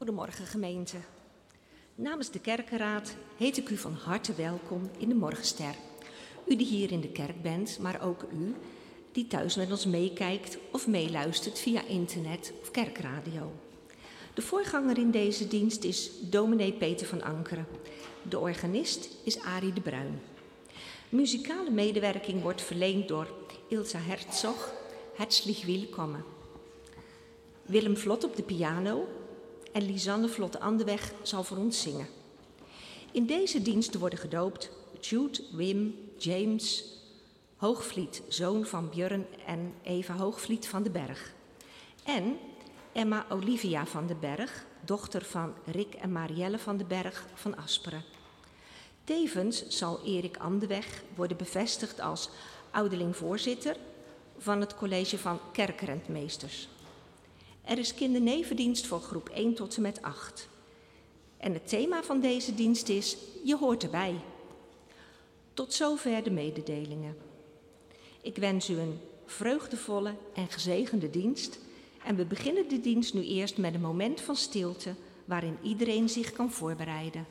Goedemorgen gemeente. Namens de kerkenraad heet ik u van harte welkom in de Morgenster. U die hier in de kerk bent, maar ook u die thuis met ons meekijkt of meeluistert via internet of kerkradio. De voorganger in deze dienst is dominee Peter van Ankeren. De organist is Arie de Bruin. Muzikale medewerking wordt verleend door Ilsa Herzog. Herzlich willkommen. Willem Vlot op de piano en Lisanne Vlot-Andeweg zal voor ons zingen. In deze dienst worden gedoopt Jude Wim James Hoogvliet, zoon van Björn en Eva Hoogvliet van den Berg. En Emma Olivia van den Berg, dochter van Rick en Marielle van den Berg van Asperen. Tevens zal Erik Andeweg worden bevestigd als ouderling-voorzitter van het college van kerkrentmeesters. Er is kindernevendienst voor groep 1 tot en met 8. En het thema van deze dienst is Je hoort erbij. Tot zover de mededelingen. Ik wens u een vreugdevolle en gezegende dienst. En we beginnen de dienst nu eerst met een moment van stilte waarin iedereen zich kan voorbereiden.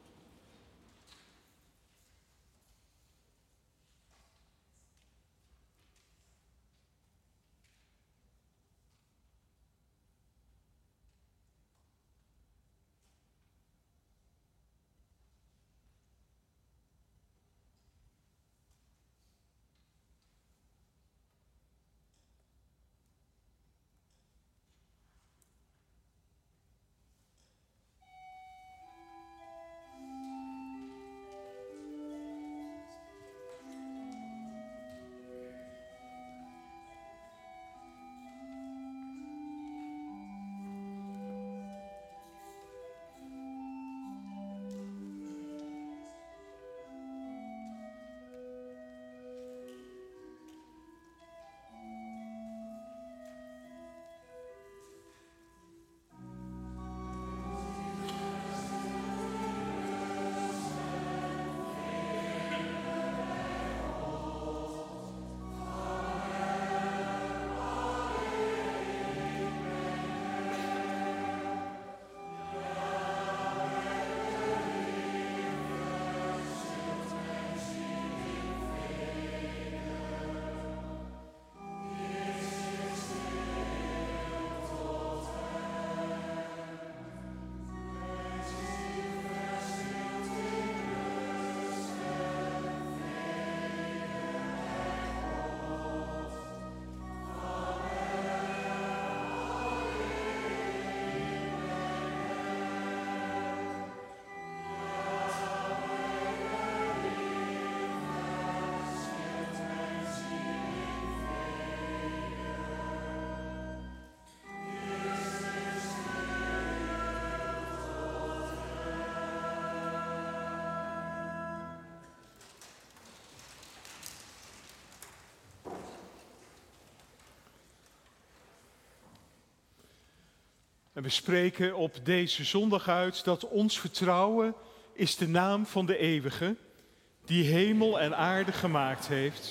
En we spreken op deze zondag uit dat ons vertrouwen is de naam van de Eeuwige, die hemel en aarde gemaakt heeft,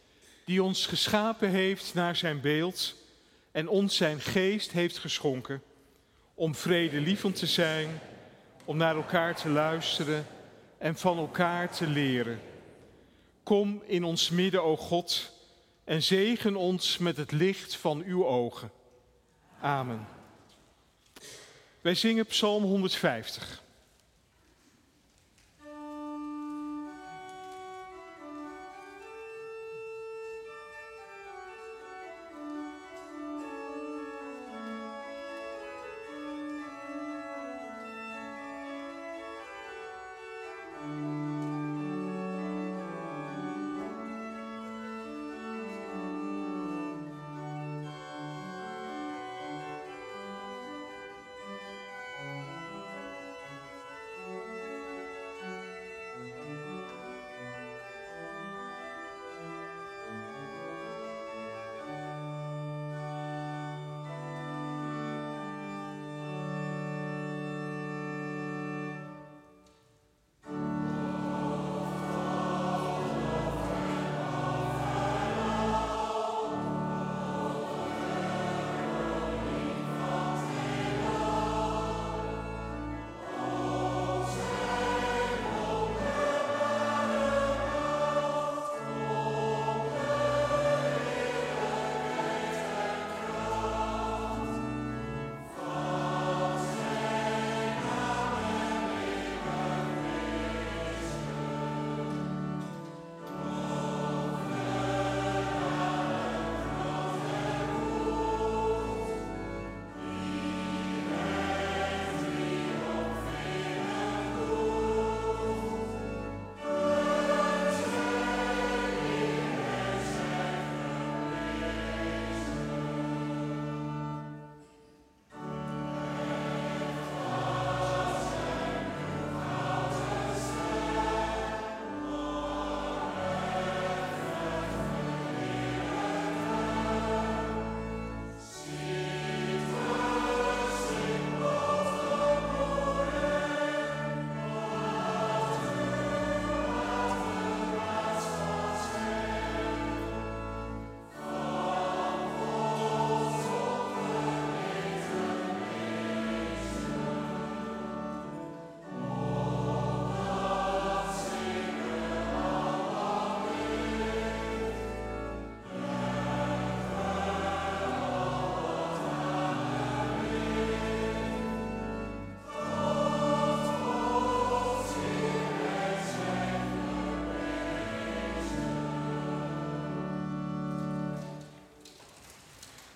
die ons geschapen heeft naar zijn beeld en ons zijn geest heeft geschonken, om vredelievend te zijn, om naar elkaar te luisteren en van elkaar te leren. Kom in ons midden, o God, en zegen ons met het licht van uw ogen. Amen. Wij zingen Psalm 150.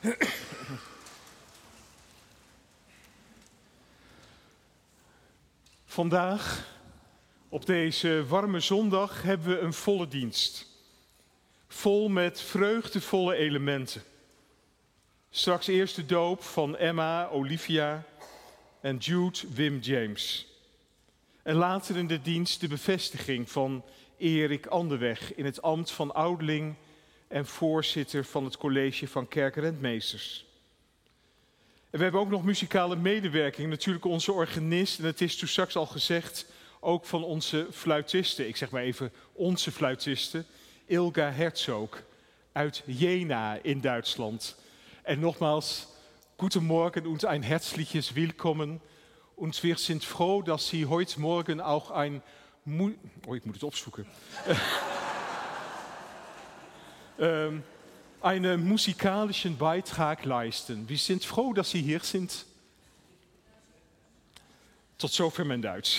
Vandaag, op deze warme zondag, hebben we een volle dienst. Vol met vreugdevolle elementen. Straks eerst de doop van Emma, Olivia en Jude, Wim, James. En later in de dienst de bevestiging van Erik Anderweg in het ambt van ouderling en voorzitter van het college van kerkrentmeesters. En we hebben ook nog muzikale medewerking, natuurlijk onze organist. En het is toen straks al gezegd, ook van onze fluitisten. Ik zeg maar even onze fluitisten. Ilga Herzog uit Jena in Duitsland. En nogmaals, guten Morgen und ein herzliches Willkommen. Und wir sind froh, dass Sie heute Morgen auch ein... ik moet het opzoeken. Einen musikalischen Beitrag leisten. Wir sind froh, dass Sie hier sind. Tot zover mijn Duits.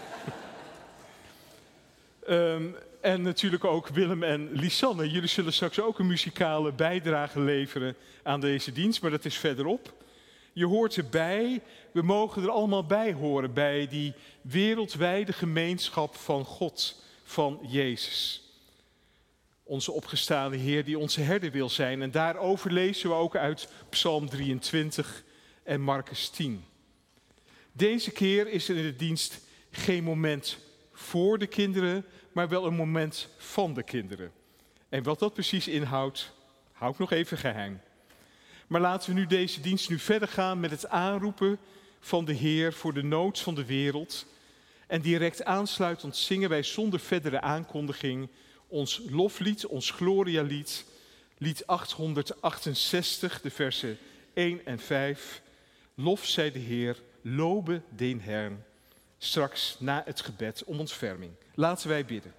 En natuurlijk ook Willem en Lisanne. Jullie zullen straks ook een muzikale bijdrage leveren aan deze dienst, maar dat is verderop. Je hoort erbij, we mogen er allemaal bij horen, bij die wereldwijde gemeenschap van God, van Jezus. Onze opgestane Heer die onze herder wil zijn. En daarover lezen we ook uit Psalm 23 en Marcus 10. Deze keer is er in de dienst geen moment voor de kinderen, maar wel een moment van de kinderen. En wat dat precies inhoudt, hou ik nog even geheim. Maar laten we nu deze dienst nu verder gaan met het aanroepen van de Heer voor de nood van de wereld. En direct aansluitend zingen wij zonder verdere aankondiging ons loflied, ons glorialied, lied 868, de versen 1 en 5. Lof zij de Heer, lobe den Herrn. Straks na het gebed om ontferming. Laten wij bidden.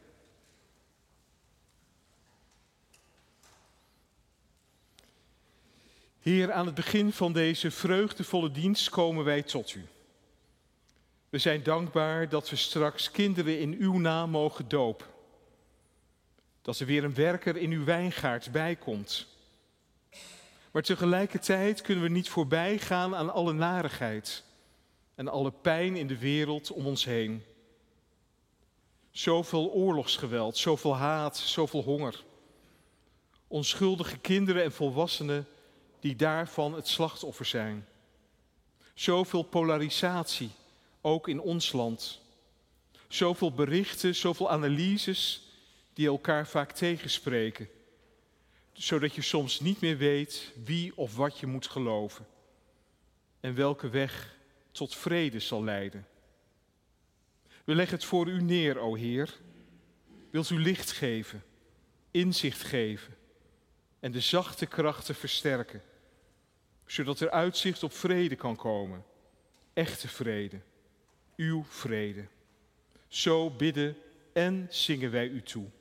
Heer, aan het begin van deze vreugdevolle dienst komen wij tot u. We zijn dankbaar dat we straks kinderen in uw naam mogen dopen. Dat er weer een werker in uw wijngaard bijkomt. Maar tegelijkertijd kunnen we niet voorbij gaan aan alle narigheid en alle pijn in de wereld om ons heen. Zoveel oorlogsgeweld, zoveel haat, zoveel honger. Onschuldige kinderen en volwassenen die daarvan het slachtoffer zijn. Zoveel polarisatie, ook in ons land. Zoveel berichten, zoveel analyses die elkaar vaak tegenspreken. Zodat je soms niet meer weet wie of wat je moet geloven. En welke weg tot vrede zal leiden. We leggen het voor u neer, o Heer. Wilt u licht geven, inzicht geven en de zachte krachten versterken, zodat er uitzicht op vrede kan komen. Echte vrede, uw vrede. Zo bidden en zingen wij u toe.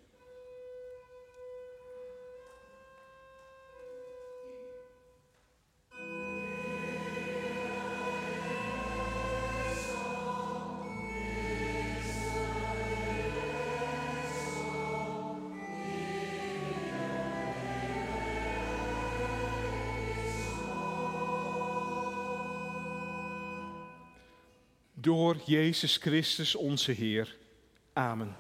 Door Jezus Christus onze Heer. Amen.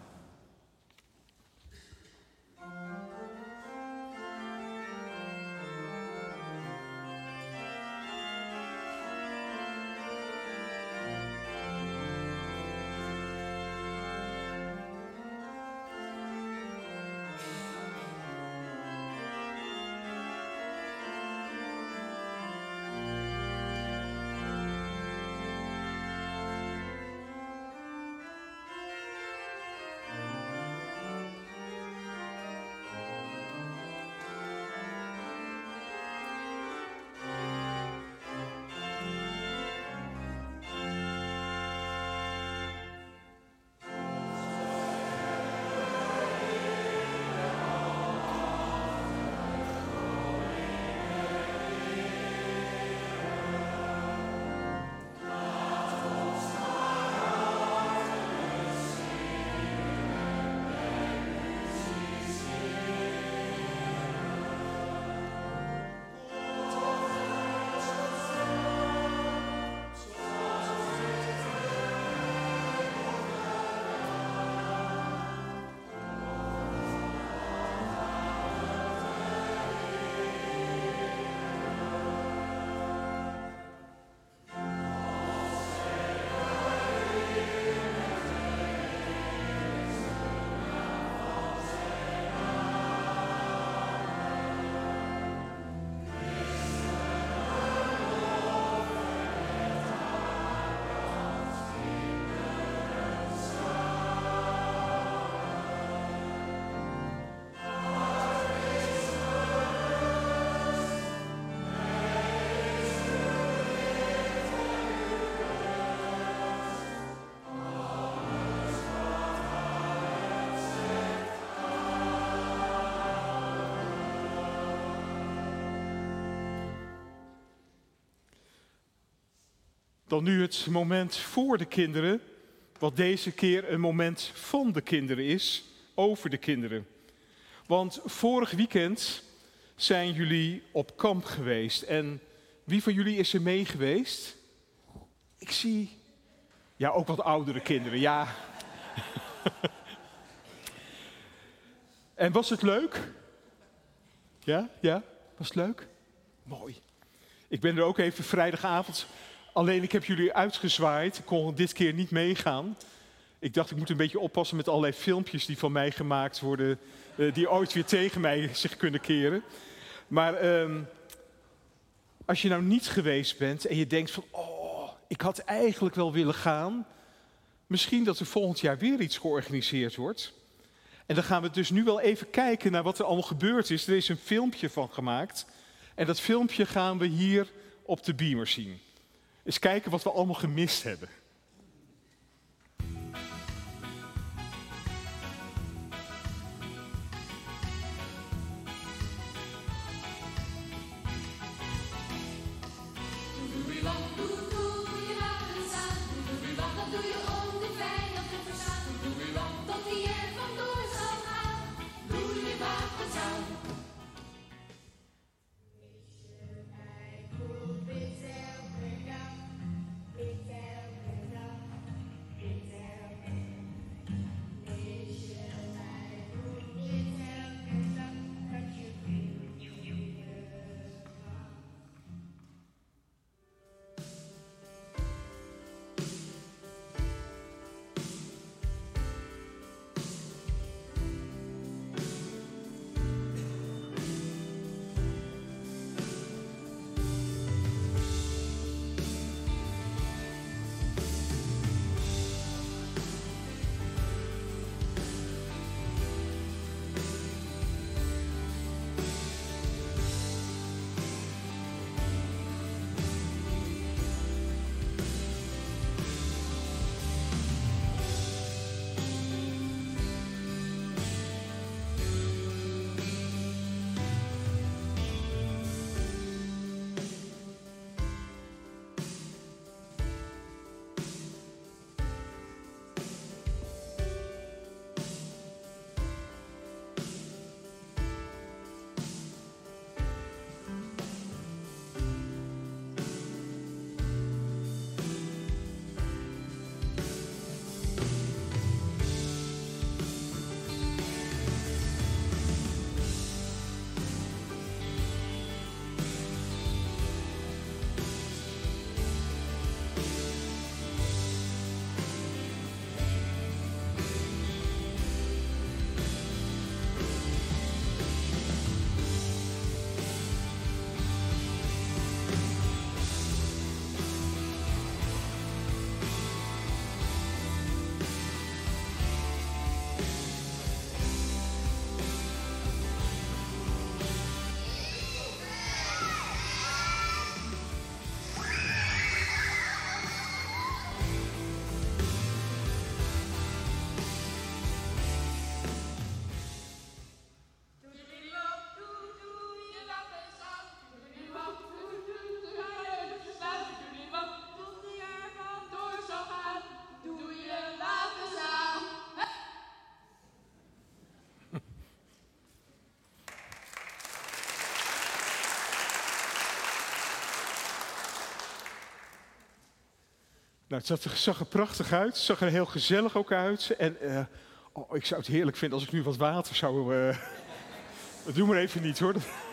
Dan nu het moment voor de kinderen, wat deze keer een moment van de kinderen is, over de kinderen. Want vorig weekend zijn jullie op kamp geweest. En wie van jullie is er mee geweest? Ik zie, ja, ook wat oudere kinderen, ja. En was het leuk? Ja, was het leuk? Mooi. Ik ben er ook even vrijdagavond, alleen ik heb jullie uitgezwaaid. Ik kon dit keer niet meegaan. Ik dacht, ik moet een beetje oppassen met allerlei filmpjes die van mij gemaakt worden, die ooit weer tegen mij zich kunnen keren. Maar als je nou niet geweest bent en je denkt van, oh, ik had eigenlijk wel willen gaan. Misschien dat er volgend jaar weer iets georganiseerd wordt. En dan gaan we dus nu wel even kijken naar wat er allemaal gebeurd is. Er is een filmpje van gemaakt. En dat filmpje gaan we hier op de beamer zien. Eens kijken wat we allemaal gemist hebben. Nou, het zag er prachtig uit. Het zag er heel gezellig ook uit. En ik zou het heerlijk vinden als ik nu wat water zou... Dat doen we maar even niet, hoor.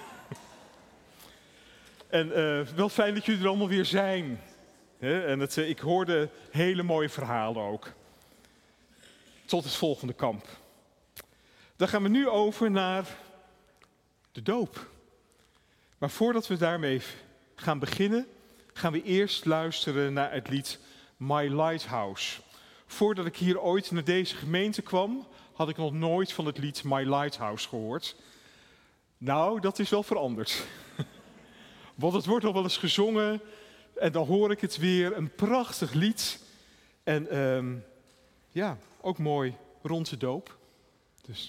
En wel fijn dat jullie er allemaal weer zijn. En ik hoorde hele mooie verhalen ook. Tot het volgende kamp. Dan gaan we nu over naar de doop. Maar voordat we daarmee gaan beginnen, gaan we eerst luisteren naar het lied My Lighthouse. Voordat ik hier ooit naar deze gemeente kwam, had ik nog nooit van het lied My Lighthouse gehoord. Nou, dat is wel veranderd. Want het wordt al wel eens gezongen en dan hoor ik het weer. Een prachtig lied. En ja, ook mooi rond de doop. Dus...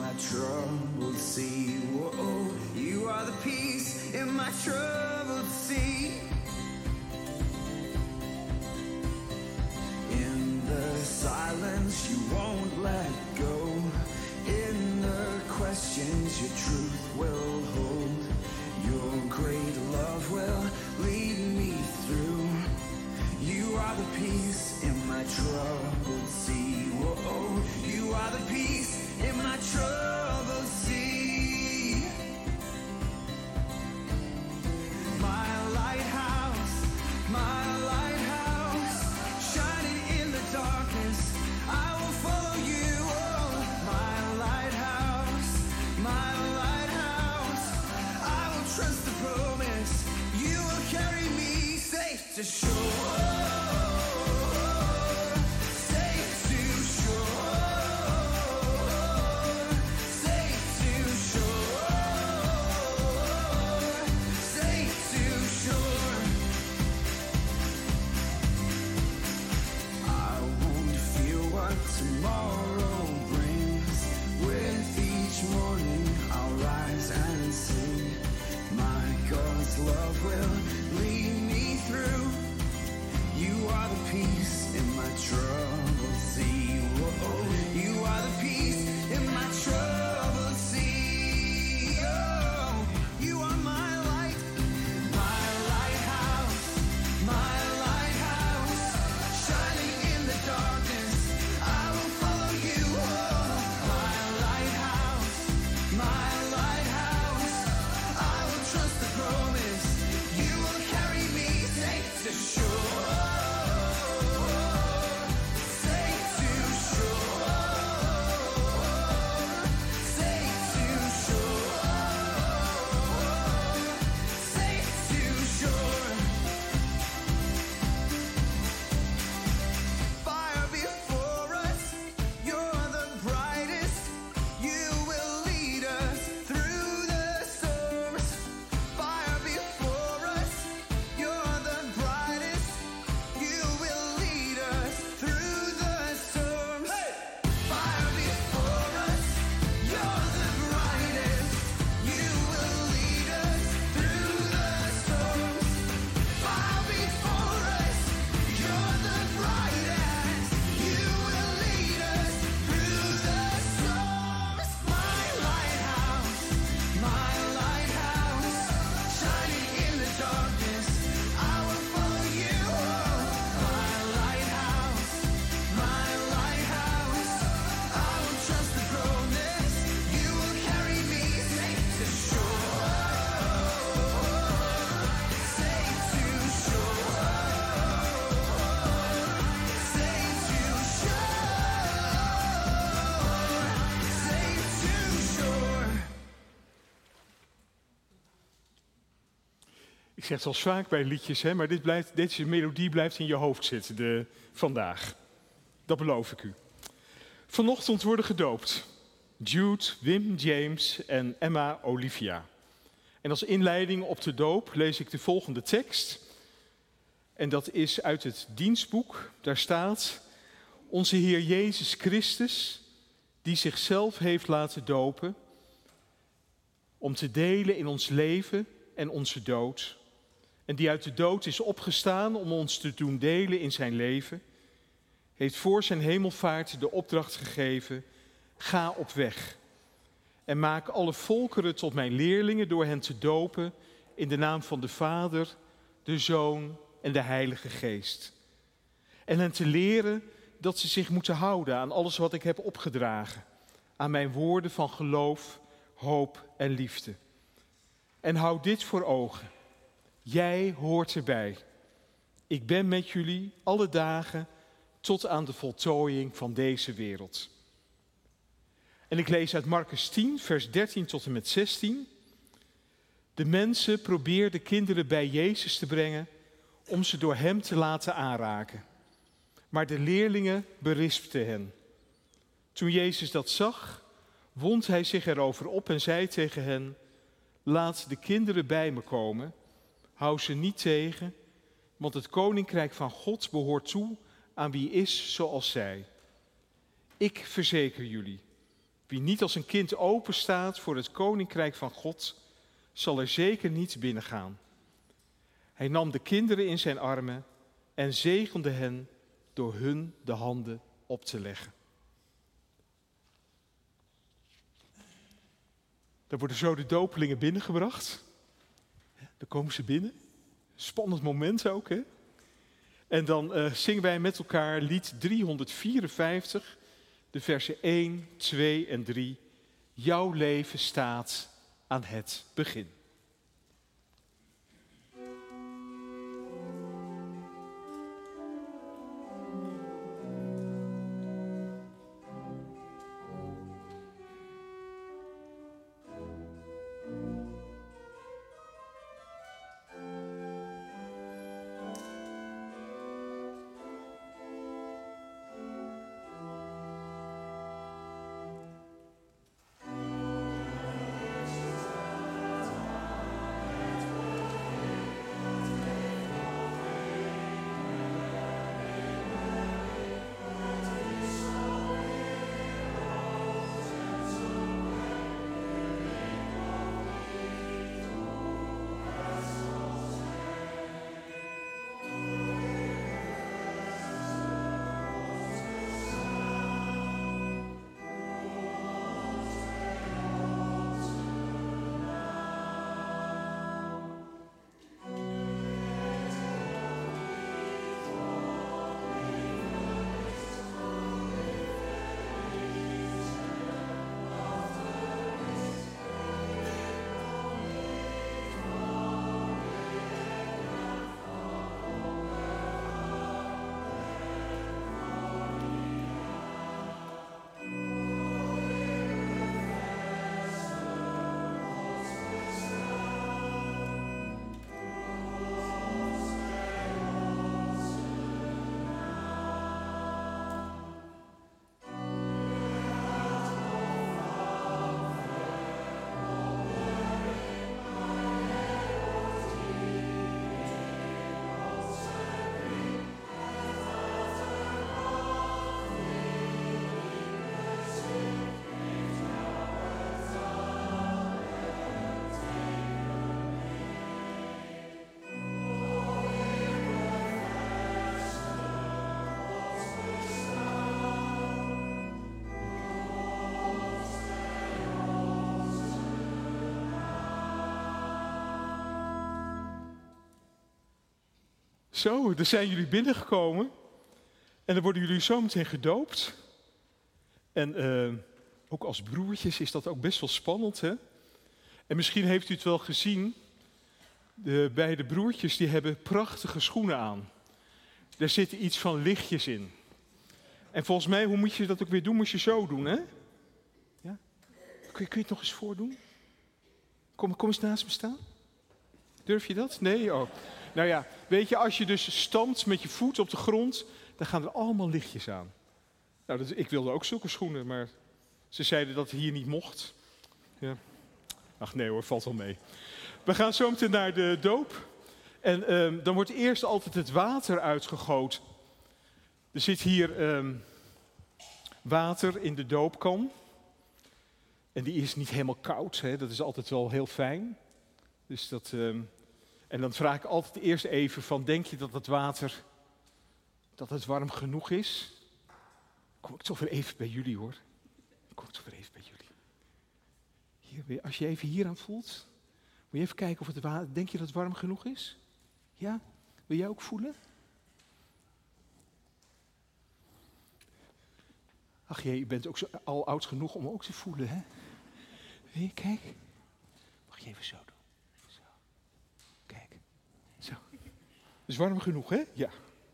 my troubled sea. Whoa, you are the peace in my troubled sea. In the silence you won't let go. In the questions your truth will hold. Your great love will lead me through. You are the peace in my troubled sea. Whoa, you are the peace in my troubled sea. My lighthouse, shining in the darkness, I will follow you. Oh, my lighthouse, I will trust the promise. You will carry me safe to shore. Tomorrow brings. With each morning I'll rise and sing. My God's love will lead me through. You are the peace in my troubled sea. Whoa, you are the peace in my troubled sea. Oh, you are my light, my lighthouse, shining in the darkness. Ik zeg het al vaak bij liedjes, hè, maar deze melodie blijft in je hoofd zitten vandaag. Dat beloof ik u. Vanochtend worden gedoopt Jude, Wim, James en Emma Olivia. En als inleiding op de doop lees ik de volgende tekst. En dat is uit het dienstboek. Daar staat: Onze Heer Jezus Christus, die zichzelf heeft laten dopen om te delen in ons leven en onze dood. En die uit de dood is opgestaan om ons te doen delen in zijn leven, heeft voor zijn hemelvaart de opdracht gegeven: ga op weg en maak alle volkeren tot mijn leerlingen door hen te dopen in de naam van de Vader, de Zoon en de Heilige Geest. En hen te leren dat ze zich moeten houden aan alles wat ik heb opgedragen, aan mijn woorden van geloof, hoop en liefde. En houd dit voor ogen: jij hoort erbij. Ik ben met jullie alle dagen tot aan de voltooiing van deze wereld. En ik lees uit Marcus 10, vers 13 tot en met 16. De mensen probeerden kinderen bij Jezus te brengen om ze door hem te laten aanraken. Maar de leerlingen berispten hen. Toen Jezus dat zag, wond hij zich erover op en zei tegen hen: laat de kinderen bij me komen, hou ze niet tegen, want het koninkrijk van God behoort toe aan wie is zoals zij. Ik verzeker jullie, Wie niet als een kind openstaat voor het koninkrijk van God, zal er zeker niet binnengaan. Hij nam de kinderen in zijn armen en zegende hen door hun de handen op te leggen. Dan worden zo de dopelingen binnengebracht. Dan komen ze binnen. Spannend moment ook, hè? En dan zingen wij met elkaar lied 354, de versen 1, 2 en 3. Jouw leven staat aan het begin. Zo, daar zijn jullie binnengekomen. En dan worden jullie zo meteen gedoopt. En ook als broertjes is dat ook best wel spannend, hè? En misschien heeft u het wel gezien. De beide broertjes die hebben prachtige schoenen aan. Daar zitten iets van lichtjes in. En volgens mij, hoe moet je dat ook weer doen? Moet je zo doen, hè? Ja? Kun je het nog eens voordoen? Kom eens naast me staan. Durf je dat? Nee? Oh. Nou ja, weet je, als je dus stampt met je voet op de grond, dan gaan er allemaal lichtjes aan. Nou, ik wilde ook zulke schoenen, maar ze zeiden dat het hier niet mocht. Ja. Ach nee hoor, valt wel mee. We gaan zo meteen naar de doop. En dan wordt eerst altijd het water uitgegoten. Er zit hier water in de doopkan. En die is niet helemaal koud, hè? Dat is altijd wel heel fijn. Dus dat, en dan vraag ik altijd eerst even van, denk je dat het water, dat het warm genoeg is? Kom ik toch weer even bij jullie hoor. Kom ik toch weer even bij jullie. Hier, als je even hier aan voelt, moet je even kijken of het water, denk je dat het warm genoeg is? Ja? Wil jij ook voelen? Ach je bent ook al oud genoeg om ook te voelen, hè? Hier, kijk. Mag je even zo doen? Zo. Kijk. Zo. Is warm genoeg, hè? Ja.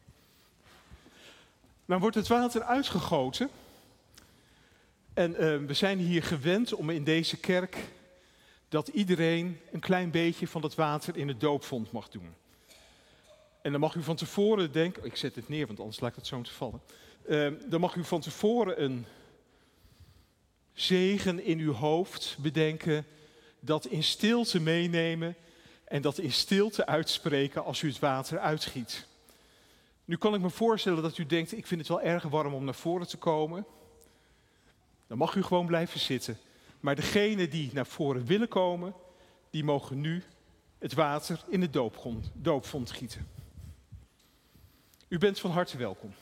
Nou wordt het water uitgegoten. En we zijn hier gewend om in deze kerk dat iedereen een klein beetje van dat water in het doopvont mag doen. En dan mag u van tevoren denken, ik zet het neer, want anders laat ik het zo te vallen. Dan mag u van tevoren een zegen in uw hoofd bedenken, dat in stilte meenemen en dat in stilte uitspreken als u het water uitgiet. Nu kan ik me voorstellen dat u denkt, ik vind het wel erg warm om naar voren te komen. Dan mag u gewoon blijven zitten. Maar degenen die naar voren willen komen, die mogen nu het water in de doopvont gieten. U bent van harte welkom.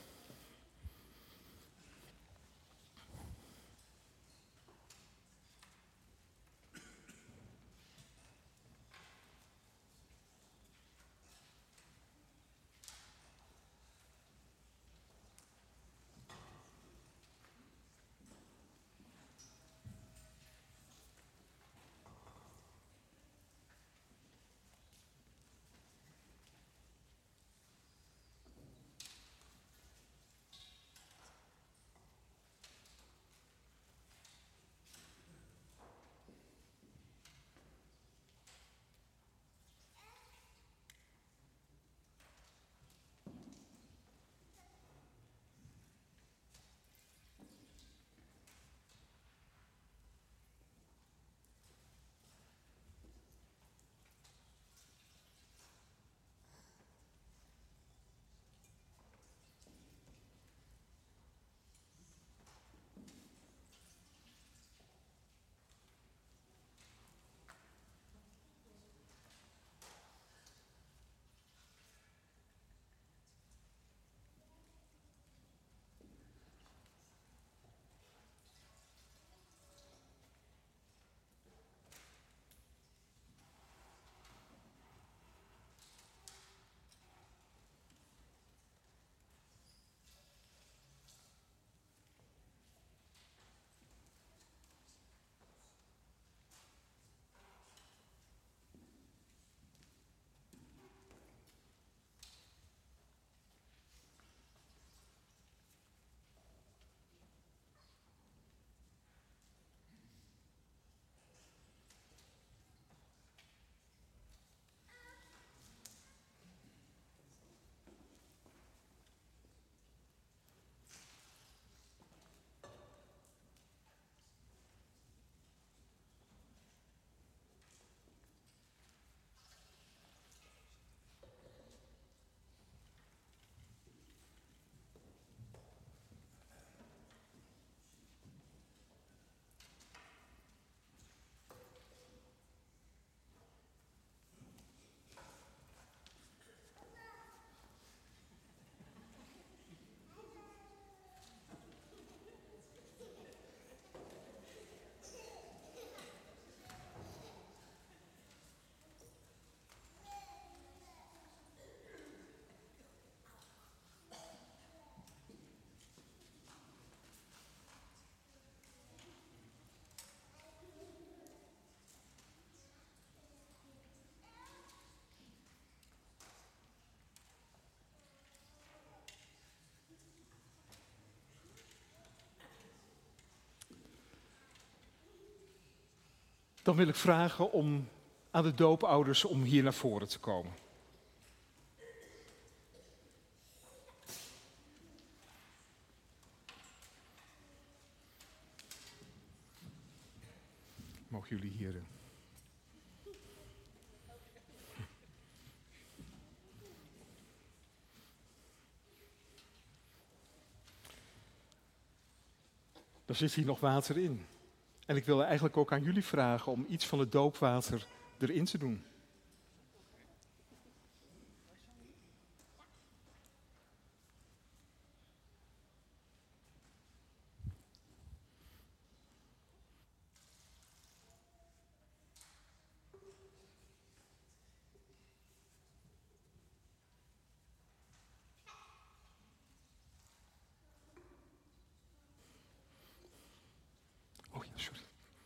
Dan wil ik vragen aan de doopouders om hier naar voren te komen. Mogen jullie hier... Er zit hier nog water in. En ik wil eigenlijk ook aan jullie vragen om iets van het doopwater erin te doen. Oh ja, sorry.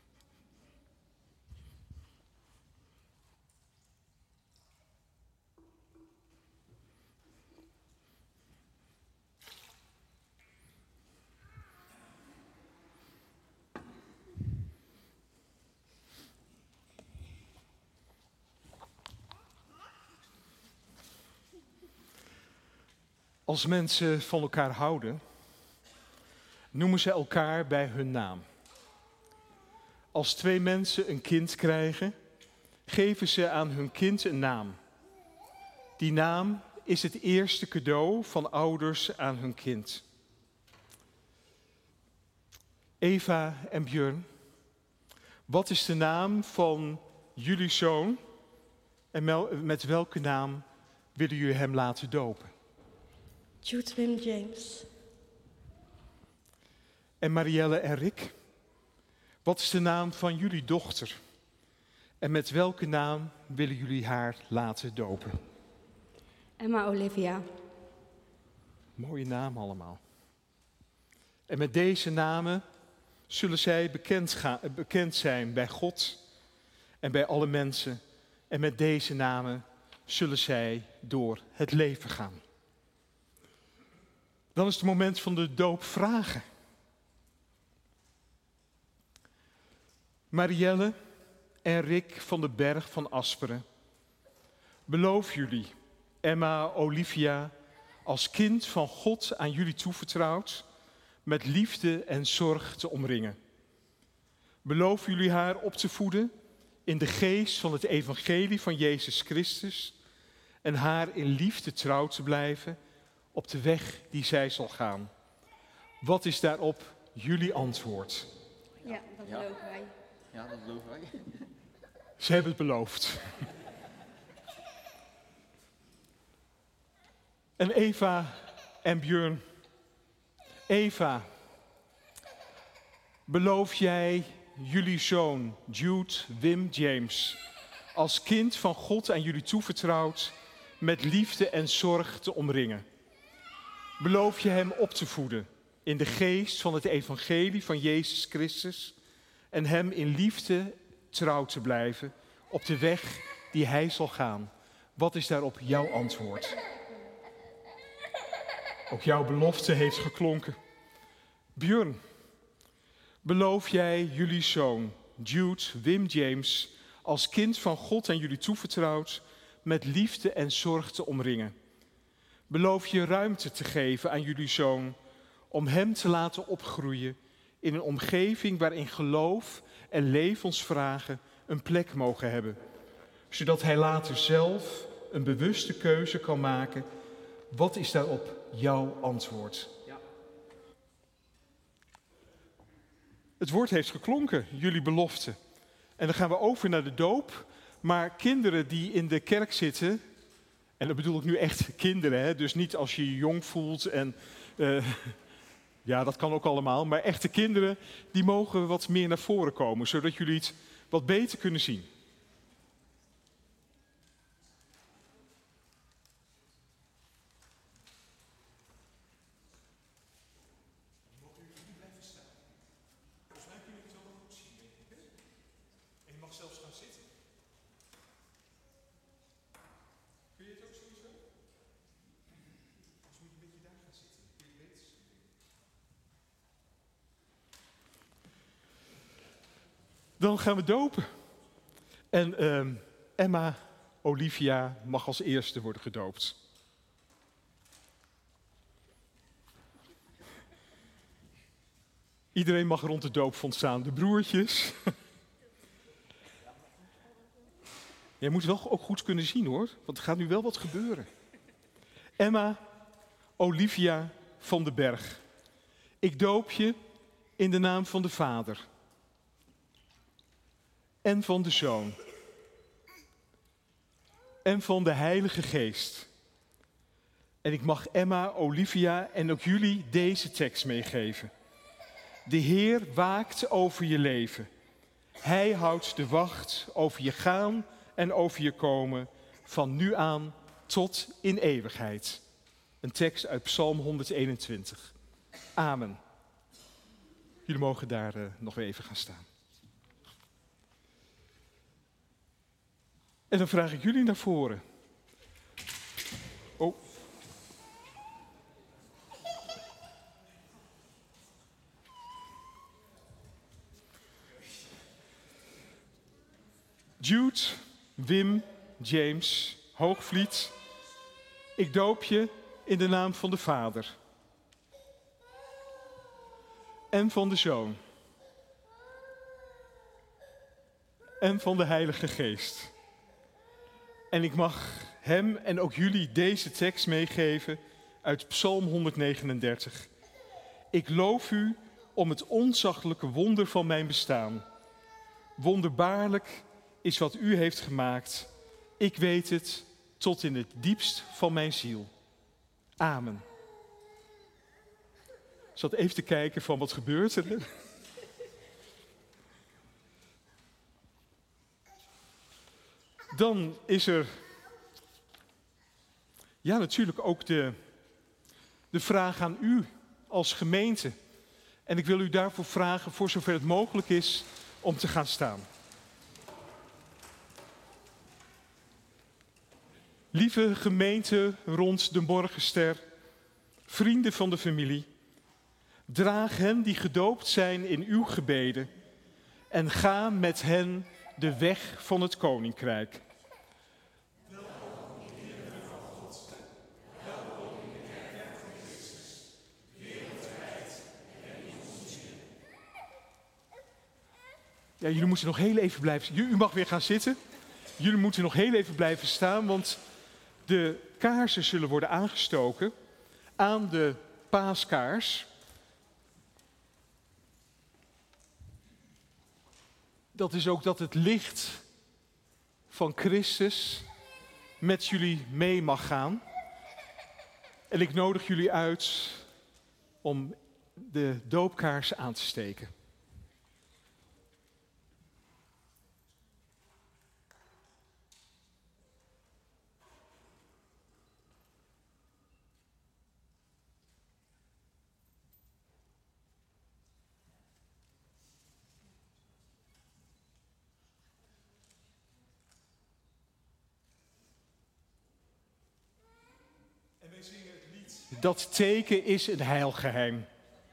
Als mensen van elkaar houden, noemen ze elkaar bij hun naam. Als twee mensen een kind krijgen, geven ze aan hun kind een naam. Die naam is het eerste cadeau van ouders aan hun kind. Eva en Björn, wat is de naam van jullie zoon en met welke naam willen jullie hem laten dopen? Jude Wim James. En Marielle en Rick, wat is de naam van jullie dochter en met welke naam willen jullie haar laten dopen? Emma Olivia. Mooie naam allemaal. En met deze namen zullen zij bekend zijn bij God en bij alle mensen. En met deze namen zullen zij door het leven gaan. Dan is het moment van de doopvragen. Marielle en Rick van den Berg van Asperen, beloof jullie Emma Olivia als kind van God aan jullie toevertrouwd met liefde en zorg te omringen. Beloof jullie haar op te voeden in de geest van het evangelie van Jezus Christus en haar in liefde trouw te blijven op de weg die zij zal gaan. Wat is daarop jullie antwoord? Ja, dat beloven wij. Ja, dat beloven wij. Ze hebben het beloofd. En Eva en Björn. Eva, beloof jij jullie zoon Jude Wim James als kind van God aan jullie toevertrouwd met liefde en zorg te omringen? Beloof je hem op te voeden in de geest van het evangelie van Jezus Christus en hem in liefde trouw te blijven op de weg die hij zal gaan? Wat is daarop jouw antwoord? Ook jouw belofte heeft geklonken. Björn, beloof jij jullie zoon Jude Wim James als kind van God aan jullie toevertrouwd met liefde en zorg te omringen? Beloof je ruimte te geven aan jullie zoon om hem te laten opgroeien in een omgeving waarin geloof en levensvragen een plek mogen hebben, zodat hij later zelf een bewuste keuze kan maken? Wat is daarop jouw antwoord? Ja. Het woord heeft geklonken, jullie belofte. En dan gaan we over naar de doop. Maar kinderen die in de kerk zitten, en dat bedoel ik nu echt kinderen, hè? Dus niet als je je jong voelt en ja, dat kan ook allemaal. Maar echte kinderen, die mogen wat meer naar voren komen, zodat jullie het wat beter kunnen zien. Dan gaan we dopen. En Emma Olivia mag als eerste worden gedoopt. Iedereen mag rond de doopvont staan. De broertjes. Jij moet wel ook goed kunnen zien hoor, want er gaat nu wel wat gebeuren. Emma Olivia van den Berg. Ik doop je in de naam van de Vader. En van de Zoon. En van de Heilige Geest. En ik mag Emma, Olivia en ook jullie deze tekst meegeven. De Heer waakt over je leven. Hij houdt de wacht over je gaan en over je komen, van nu aan tot in eeuwigheid. Een tekst uit Psalm 121. Amen. Jullie mogen daar nog even gaan staan. En dan vraag ik jullie naar voren. Oh. Jude Wim James Hoogvliet, ik doop je in de naam van de Vader en van de Zoon en van de Heilige Geest. En ik mag hem en ook jullie deze tekst meegeven uit Psalm 139. Ik loof u, om het onzaggelijke wonder van mijn bestaan. Wonderbaarlijk is wat u heeft gemaakt. Ik weet het tot in het diepst van mijn ziel. Amen. Ik zat even te kijken van wat gebeurt er. Dan is er natuurlijk ook de vraag aan u als gemeente. En ik wil u daarvoor vragen, voor zover het mogelijk is, om te gaan staan. Lieve gemeente rond de Morgenster, vrienden van de familie, draag hen die gedoopt zijn in uw gebeden en ga met hen de weg van het Koninkrijk. Ja, jullie moeten nog heel even blijven. U mag weer gaan zitten. Jullie moeten nog heel even blijven staan, want de kaarsen zullen worden aangestoken aan de paaskaars. Dat is ook dat het licht van Christus met jullie mee mag gaan. En ik nodig jullie uit om de doopkaarsen aan te steken. Dat teken is een heilgeheim.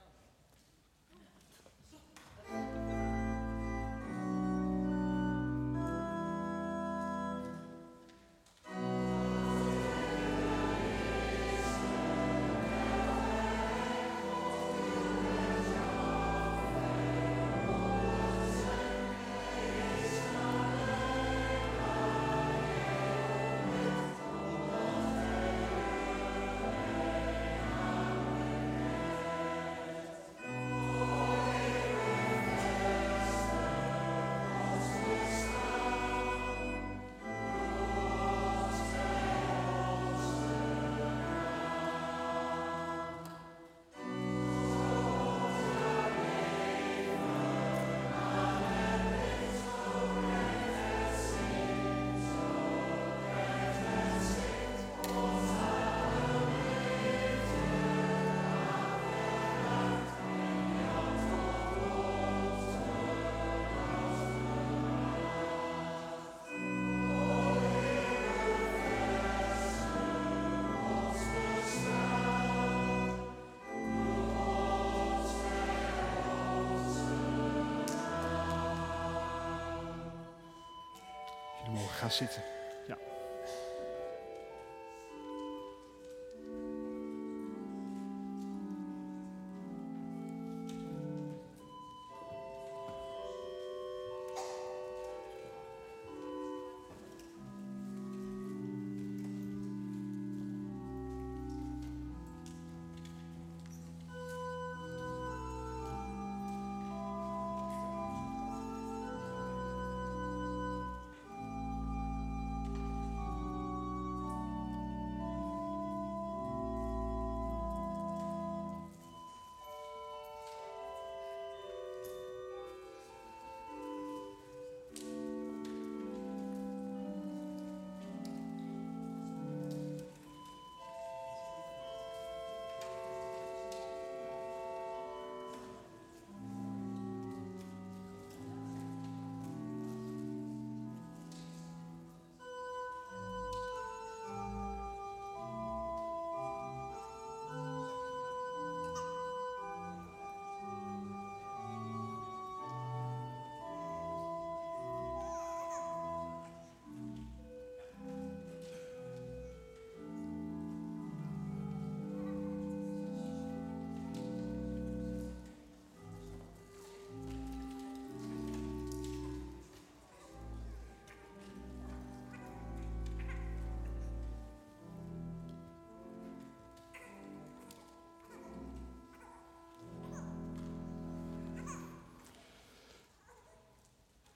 Jullie mogen gaan zitten. Ja.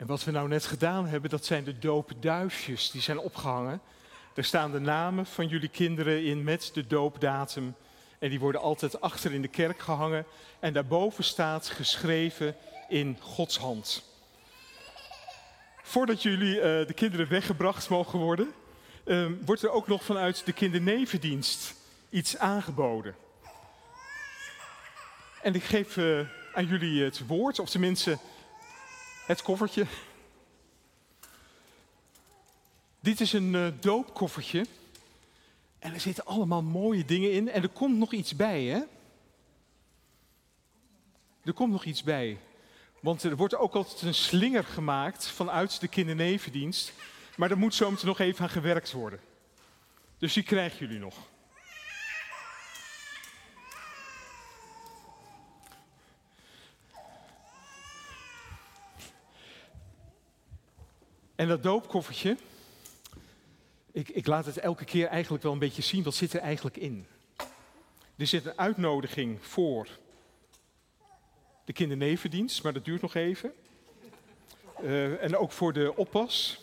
En wat we nou net gedaan hebben, dat zijn de doopduifjes. Die zijn opgehangen. Daar staan de namen van jullie kinderen in met de doopdatum. En die worden altijd achter in de kerk gehangen. En daarboven staat geschreven in Gods hand. Voordat jullie de kinderen weggebracht mogen worden, wordt er ook nog vanuit de kindernevendienst iets aangeboden. En ik geef aan jullie het woord, of tenminste het koffertje. Dit is een doopkoffertje. En er zitten allemaal mooie dingen in. En er komt nog iets bij, hè? Er komt nog iets bij. Want er wordt ook altijd een slinger gemaakt vanuit de kindernevendienst. Maar daar moet zo meteen nog even aan gewerkt worden. Dus die krijgen jullie nog. En dat doopkoffertje, ik laat het elke keer eigenlijk wel een beetje zien, wat zit er eigenlijk in? Er zit een uitnodiging voor de kindernevendienst, maar dat duurt nog even. En ook voor de oppas.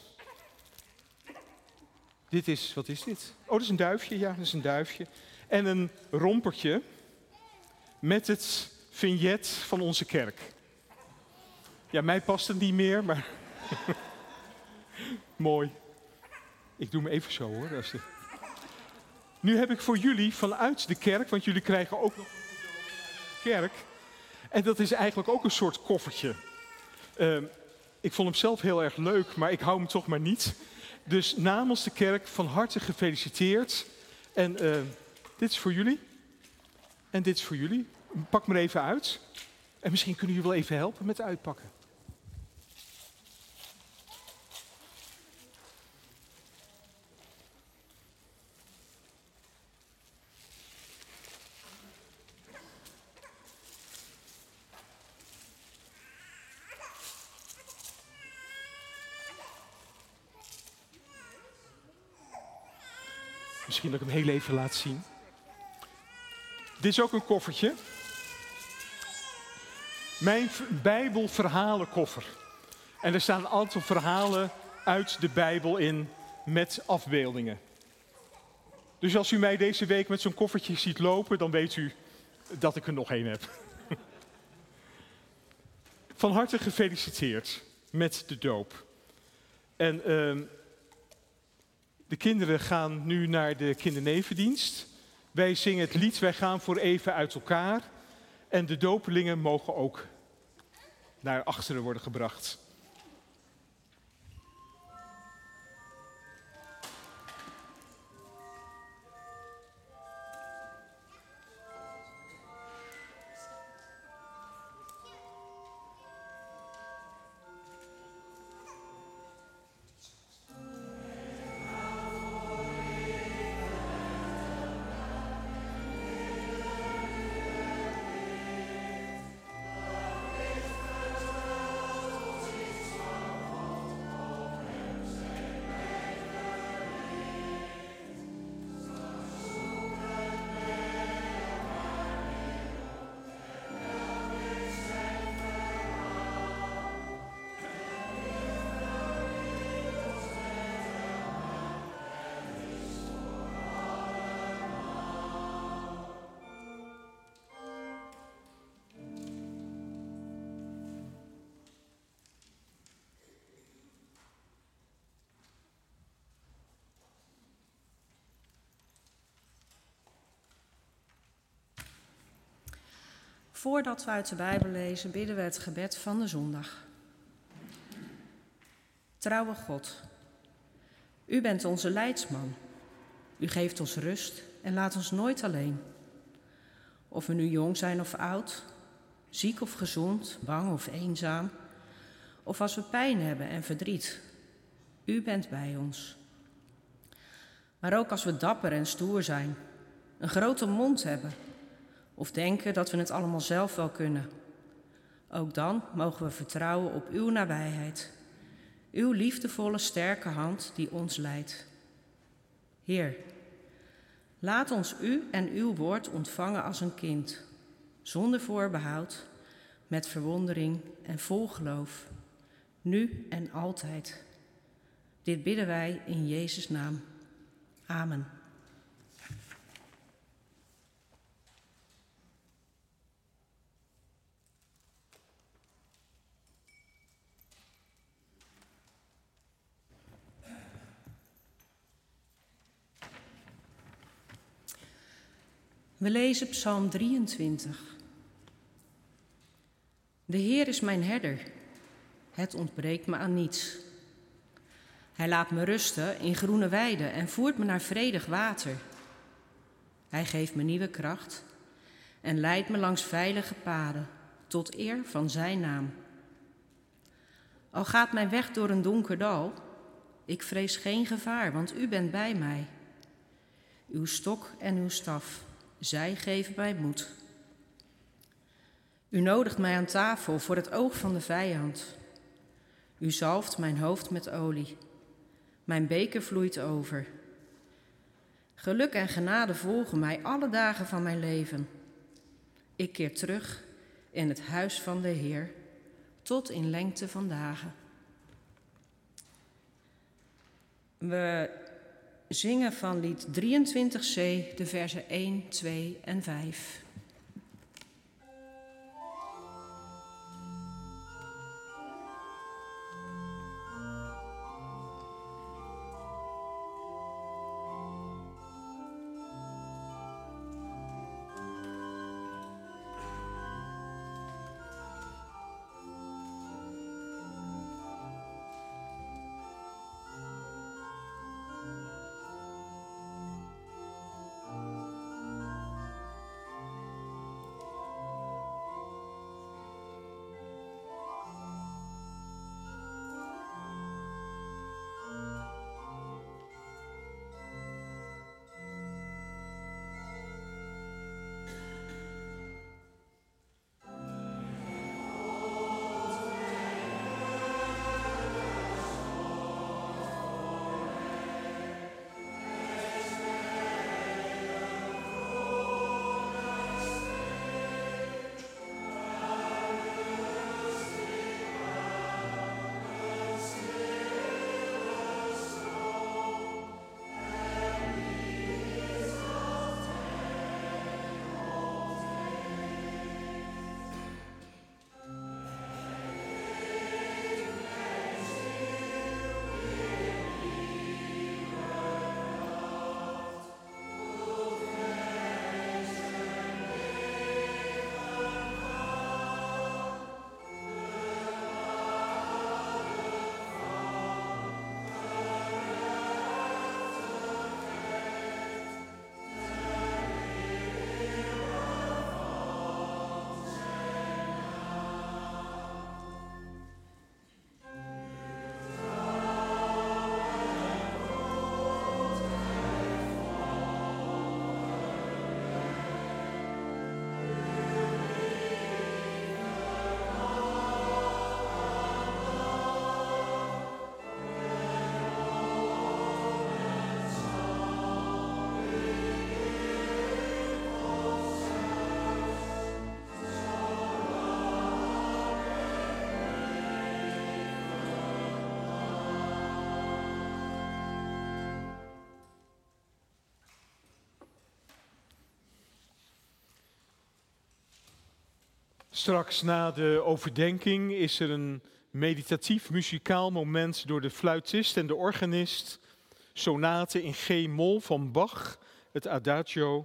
Wat is dit? Oh, dat is een duifje, ja, dat is een duifje. En een rompertje met het vignet van onze kerk. Ja, mij past het niet meer, maar mooi. Ik doe hem even zo hoor. Nu heb ik voor jullie vanuit de kerk, want jullie krijgen ook nog een kerk. En dat is eigenlijk ook een soort koffertje. Ik vond hem zelf heel erg leuk, maar ik hou hem toch maar niet. Dus namens de kerk van harte gefeliciteerd. En dit is voor jullie. En dit is voor jullie. Pak maar even uit. En misschien kunnen jullie wel even helpen met uitpakken. Misschien dat ik hem heel even laat zien. Dit is ook een koffertje. Mijn Bijbelverhalenkoffer. En er staan een aantal verhalen uit de Bijbel in met afbeeldingen. Dus als u mij deze week met zo'n koffertje ziet lopen, dan weet u dat ik er nog één heb. Van harte gefeliciteerd met de doop. En de kinderen gaan nu naar de kindernevendienst. Wij zingen het lied, wij gaan voor even uit elkaar. En de dopelingen mogen ook naar achteren worden gebracht. Voordat we uit de Bijbel lezen, bidden we het gebed van de zondag. Trouwe God, u bent onze leidsman. U geeft ons rust en laat ons nooit alleen. Of we nu jong zijn of oud, ziek of gezond, bang of eenzaam, of als we pijn hebben en verdriet, u bent bij ons. Maar ook als we dapper en stoer zijn, een grote mond hebben, of denken dat we het allemaal zelf wel kunnen. Ook dan mogen we vertrouwen op uw nabijheid. Uw liefdevolle, sterke hand die ons leidt. Heer, laat ons u en uw woord ontvangen als een kind. Zonder voorbehoud, met verwondering en vol geloof. nu en altijd. Dit bidden wij in Jezus' naam. Amen. We lezen Psalm 23. De Heer is mijn herder. Het ontbreekt me aan niets. Hij laat me rusten in groene weiden en voert me naar vredig water. Hij geeft me nieuwe kracht en leidt me langs veilige paden, tot eer van zijn naam. Al gaat mijn weg door een donker dal, ik vrees geen gevaar, want u bent bij mij. Uw stok en uw staf, zij geven mij moed. U nodigt mij aan tafel voor het oog van de vijand. U zalft mijn hoofd met olie. Mijn beker vloeit over. Geluk en genade volgen mij alle dagen van mijn leven. Ik keer terug in het huis van de Heer, tot in lengte van dagen. We zingen van lied 23c, de versen 1, 2 en 5. Straks na de overdenking is er een meditatief muzikaal moment door de fluitist en de organist. Sonate in G-mol van Bach, het Adagio.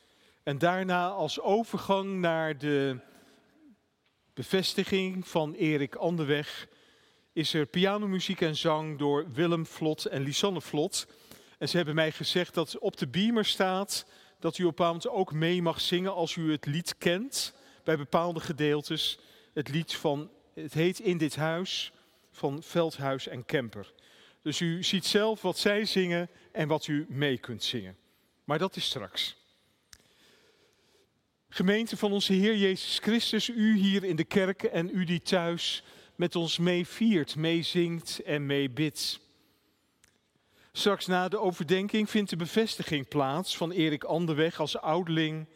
En daarna als overgang naar de bevestiging van Erik Anderweg is er pianomuziek en zang door Willem Vlot en Lisanne Vlot. En ze hebben mij gezegd dat op de beamer staat dat u op een moment ook mee mag zingen als u het lied kent. Bij bepaalde gedeeltes, het lied van, het heet In dit huis, van Veldhuis en Kemper. Dus u ziet zelf wat zij zingen en wat u mee kunt zingen. Maar dat is straks. Gemeente van onze Heer Jezus Christus, u hier in de kerk en u die thuis met ons mee viert, meezingt en meebidt. Straks na de overdenking vindt de bevestiging plaats van Erik Anderweg als ouderling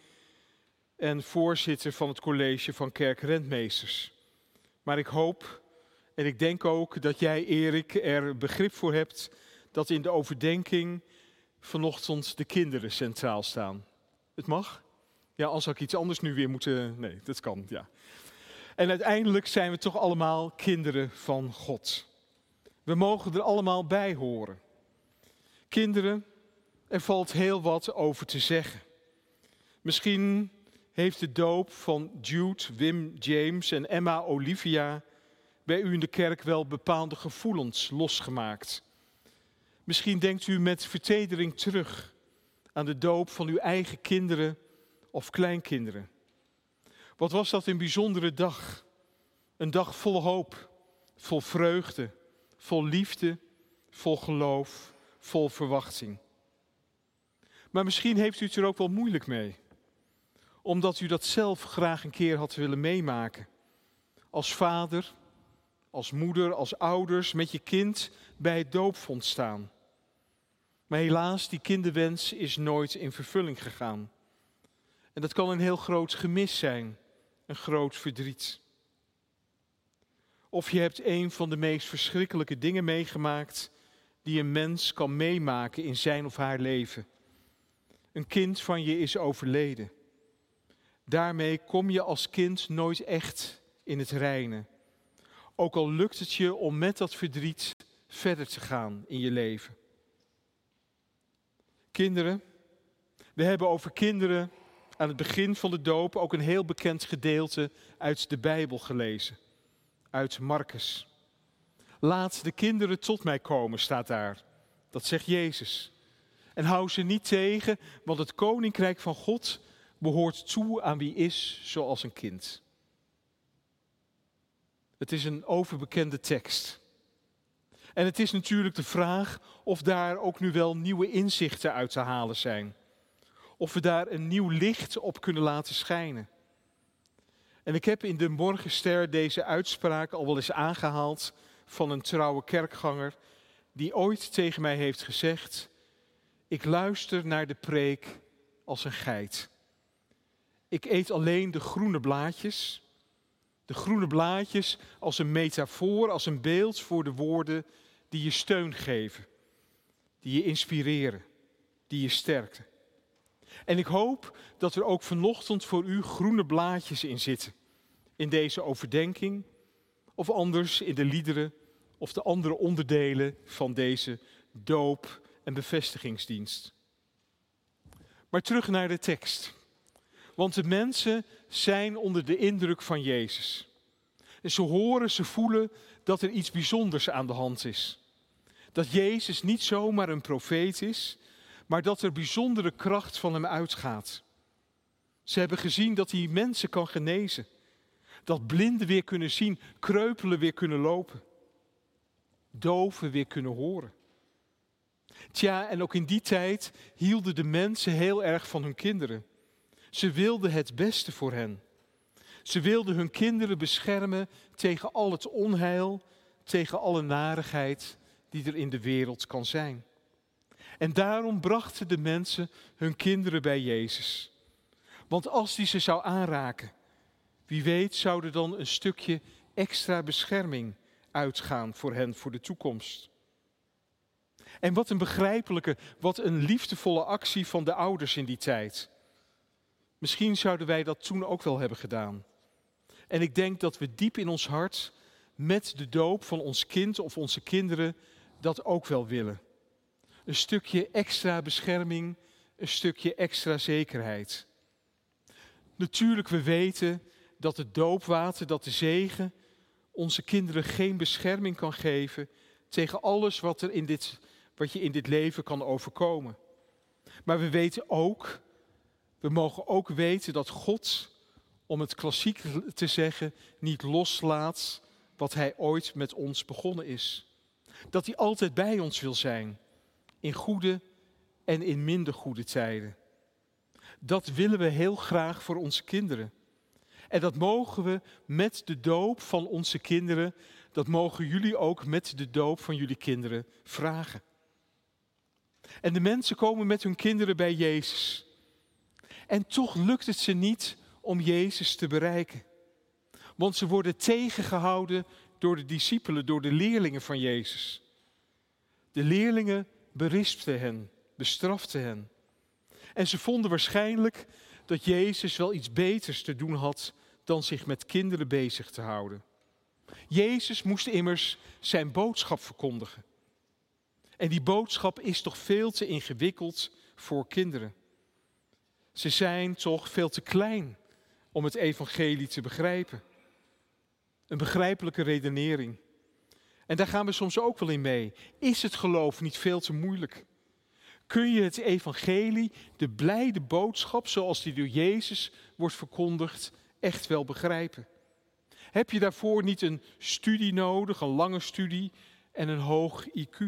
en voorzitter van het college van kerkrentmeesters. Maar ik hoop En ik denk ook dat jij, Erik, er begrip voor hebt dat in de overdenking vanochtend de kinderen centraal staan. Het mag? Ja, als zou ik iets anders nu weer moeten... Nee, dat kan, ja. En uiteindelijk zijn we toch allemaal kinderen van God. We mogen er allemaal bij horen. Kinderen, er valt heel wat over te zeggen. Misschien heeft de doop van Jude, Wim, James en Emma Olivia bij u in de kerk wel bepaalde gevoelens losgemaakt. Misschien denkt u met vertedering terug aan de doop van uw eigen kinderen of kleinkinderen. Wat was dat een bijzondere dag? Een dag vol hoop, vol vreugde, vol liefde, vol geloof, vol verwachting. Maar misschien heeft u het er ook wel moeilijk mee, omdat u dat zelf graag een keer had willen meemaken. Als vader, als moeder, als ouders met je kind bij het doopvont staan. Maar helaas, die kinderwens is nooit in vervulling gegaan. En dat kan een heel groot gemis zijn, een groot verdriet. Of je hebt een van de meest verschrikkelijke dingen meegemaakt die een mens kan meemaken in zijn of haar leven. Een kind van je is overleden. Daarmee kom je als kind nooit echt in het reine. Ook al lukt het je om met dat verdriet verder te gaan in je leven. Kinderen, we hebben over kinderen aan het begin van de doop ook een heel bekend gedeelte uit de Bijbel gelezen. Uit Marcus. Laat de kinderen tot mij komen, staat daar. Dat zegt Jezus. En hou ze niet tegen, want het koninkrijk van God behoort toe aan wie is zoals een kind. Het is een overbekende tekst. En het is natuurlijk de vraag of daar ook nu wel nieuwe inzichten uit te halen zijn. Of we daar een nieuw licht op kunnen laten schijnen. En ik heb in de Morgenster deze uitspraak al wel eens aangehaald van een trouwe kerkganger die ooit tegen mij heeft gezegd: ik luister naar de preek als een geit. Ik eet alleen de groene blaadjes. De groene blaadjes als een metafoor, als een beeld voor de woorden die je steun geven. Die je inspireren, die je sterken. En ik hoop dat er ook vanochtend voor u groene blaadjes in zitten. In deze overdenking, of anders in de liederen of de andere onderdelen van deze doop- en bevestigingsdienst. Maar terug naar de tekst. Want de mensen zijn onder de indruk van Jezus. En ze horen, ze voelen dat er iets bijzonders aan de hand is. Dat Jezus niet zomaar een profeet is, maar dat er bijzondere kracht van hem uitgaat. Ze hebben gezien dat hij mensen kan genezen. Dat blinden weer kunnen zien, kreupelen weer kunnen lopen. Doven weer kunnen horen. Tja, en ook in die tijd hielden de mensen heel erg van hun kinderen. Ze wilden het beste voor hen. Ze wilden hun kinderen beschermen tegen al het onheil, tegen alle narigheid die er in de wereld kan zijn. En daarom brachten de mensen hun kinderen bij Jezus. Want als die ze zou aanraken, wie weet zou er dan een stukje extra bescherming uitgaan voor hen voor de toekomst. En wat een begrijpelijke, wat een liefdevolle actie van de ouders in die tijd. Misschien zouden wij dat toen ook wel hebben gedaan. En ik denk dat we diep in ons hart met de doop van ons kind of onze kinderen dat ook wel willen. Een stukje extra bescherming, een stukje extra zekerheid. Natuurlijk, we weten dat het doopwater, dat de zegen onze kinderen geen bescherming kan geven tegen alles wat je in dit leven kan overkomen. Maar we weten ook, we mogen ook weten dat God, om het klassiek te zeggen, niet loslaat wat hij ooit met ons begonnen is. Dat hij altijd bij ons wil zijn, in goede en in minder goede tijden. Dat willen we heel graag voor onze kinderen. En dat mogen we met de doop van onze kinderen, dat mogen jullie ook met de doop van jullie kinderen vragen. En de mensen komen met hun kinderen bij Jezus. En toch lukt het ze niet om Jezus te bereiken. Want ze worden tegengehouden door de discipelen, door de leerlingen van Jezus. De leerlingen berispten hen, bestraften hen. En ze vonden waarschijnlijk dat Jezus wel iets beters te doen had dan zich met kinderen bezig te houden. Jezus moest immers zijn boodschap verkondigen. En die boodschap is toch veel te ingewikkeld voor kinderen. Ze zijn toch veel te klein om het evangelie te begrijpen. Een begrijpelijke redenering. En daar gaan we soms ook wel in mee. Is het geloof niet veel te moeilijk? Kun je het evangelie, de blijde boodschap zoals die door Jezus wordt verkondigd, echt wel begrijpen? Heb je daarvoor niet een studie nodig, een lange studie en een hoog IQ?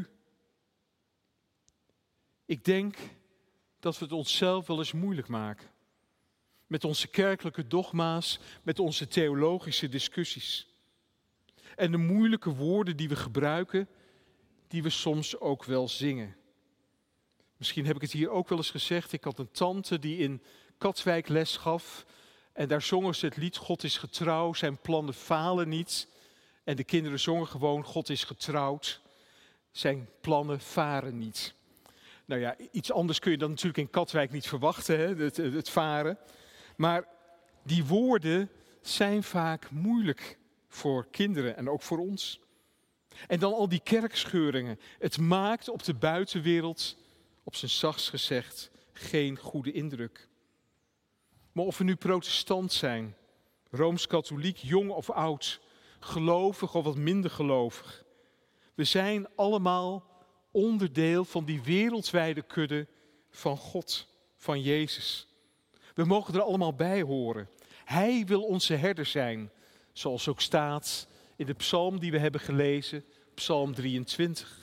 Ik denk dat we het onszelf wel eens moeilijk maken. Met onze kerkelijke dogma's, met onze theologische discussies. En de moeilijke woorden die we gebruiken, die we soms ook wel zingen. Misschien heb ik het hier ook wel eens gezegd. Ik had een tante die in Katwijk les gaf. En daar zongen ze het lied God is getrouw, zijn plannen falen niet. En de kinderen zongen gewoon God is getrouwd, zijn plannen varen niet. Nou ja, iets anders kun je dan natuurlijk in Katwijk niet verwachten, hè? Het varen. Maar die woorden zijn vaak moeilijk voor kinderen en ook voor ons. En dan al die kerkscheuringen. Het maakt op de buitenwereld, op zijn zachtst gezegd, geen goede indruk. Maar of we nu protestant zijn, rooms-katholiek, jong of oud, gelovig of wat minder gelovig. We zijn allemaal onderdeel van die wereldwijde kudde van God, van Jezus. We mogen er allemaal bij horen. Hij wil onze herder zijn, zoals ook staat in de psalm die we hebben gelezen, psalm 23.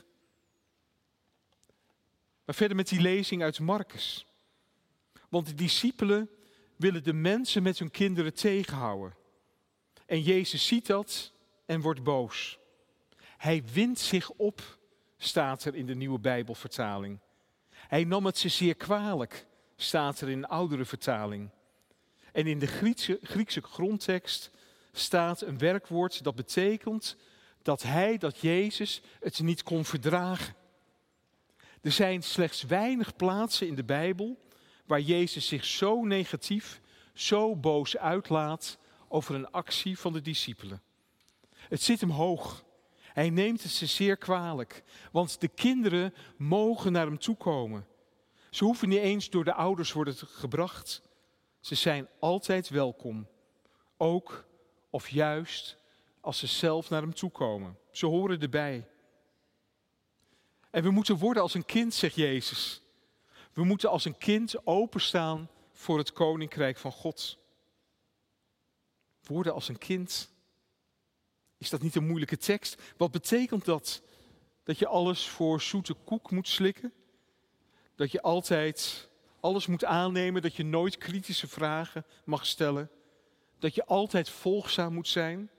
Maar verder met die lezing uit Markus. Want de discipelen willen de mensen met hun kinderen tegenhouden. En Jezus ziet dat en wordt boos. Hij windt zich op, staat er in de Nieuwe Bijbelvertaling. Hij nam het ze zeer kwalijk, staat er in een oudere vertaling. En in de Griekse grondtekst staat een werkwoord dat betekent dat Jezus het niet kon verdragen. Er zijn slechts weinig plaatsen in de Bijbel waar Jezus zich zo negatief, zo boos uitlaat over een actie van de discipelen. Het zit hem hoog. Hij neemt het ze zeer kwalijk, want de kinderen mogen naar hem toe komen. Ze hoeven niet eens door de ouders worden gebracht. Ze zijn altijd welkom, ook of juist als ze zelf naar hem toe komen. Ze horen erbij. En we moeten worden als een kind, zegt Jezus. We moeten als een kind openstaan voor het koninkrijk van God. Worden als een kind. Is dat niet een moeilijke tekst? Wat betekent dat? Dat je alles voor zoete koek moet slikken? Dat je altijd alles moet aannemen, dat je nooit kritische vragen mag stellen? Dat je altijd volgzaam moet zijn?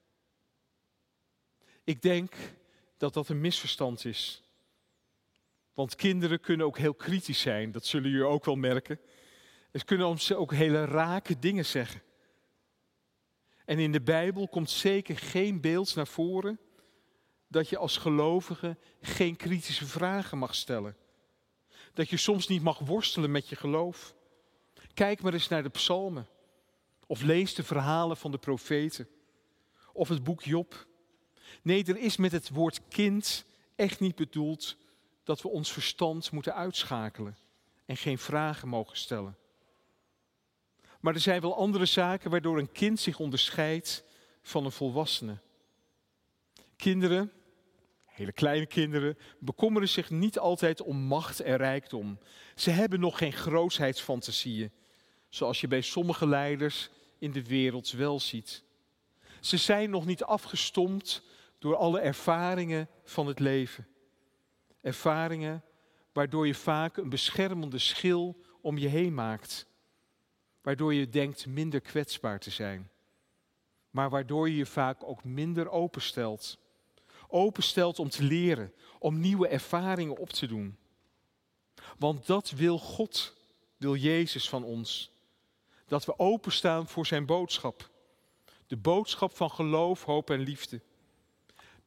Ik denk dat dat een misverstand is. Want kinderen kunnen ook heel kritisch zijn, dat zullen jullie ook wel merken. Ze kunnen ons ook hele rake dingen zeggen. En in de Bijbel komt zeker geen beeld naar voren dat je als gelovige geen kritische vragen mag stellen. Dat je soms niet mag worstelen met je geloof. Kijk maar eens naar de psalmen. Of lees de verhalen van de profeten. Of het boek Job. Nee, er is met het woord kind echt niet bedoeld dat we ons verstand moeten uitschakelen en geen vragen mogen stellen. Maar er zijn wel andere zaken waardoor een kind zich onderscheidt van een volwassene. Kinderen, hele kleine kinderen, bekommeren zich niet altijd om macht en rijkdom. Ze hebben nog geen grootheidsfantasieën, zoals je bij sommige leiders in de wereld wel ziet. Ze zijn nog niet afgestompt door alle ervaringen van het leven. Ervaringen waardoor je vaak een beschermende schil om je heen maakt. Waardoor je denkt minder kwetsbaar te zijn. Maar waardoor je je vaak ook minder openstelt. Openstelt om te leren, om nieuwe ervaringen op te doen. Want dat wil God, wil Jezus van ons. Dat we openstaan voor zijn boodschap. De boodschap van geloof, hoop en liefde.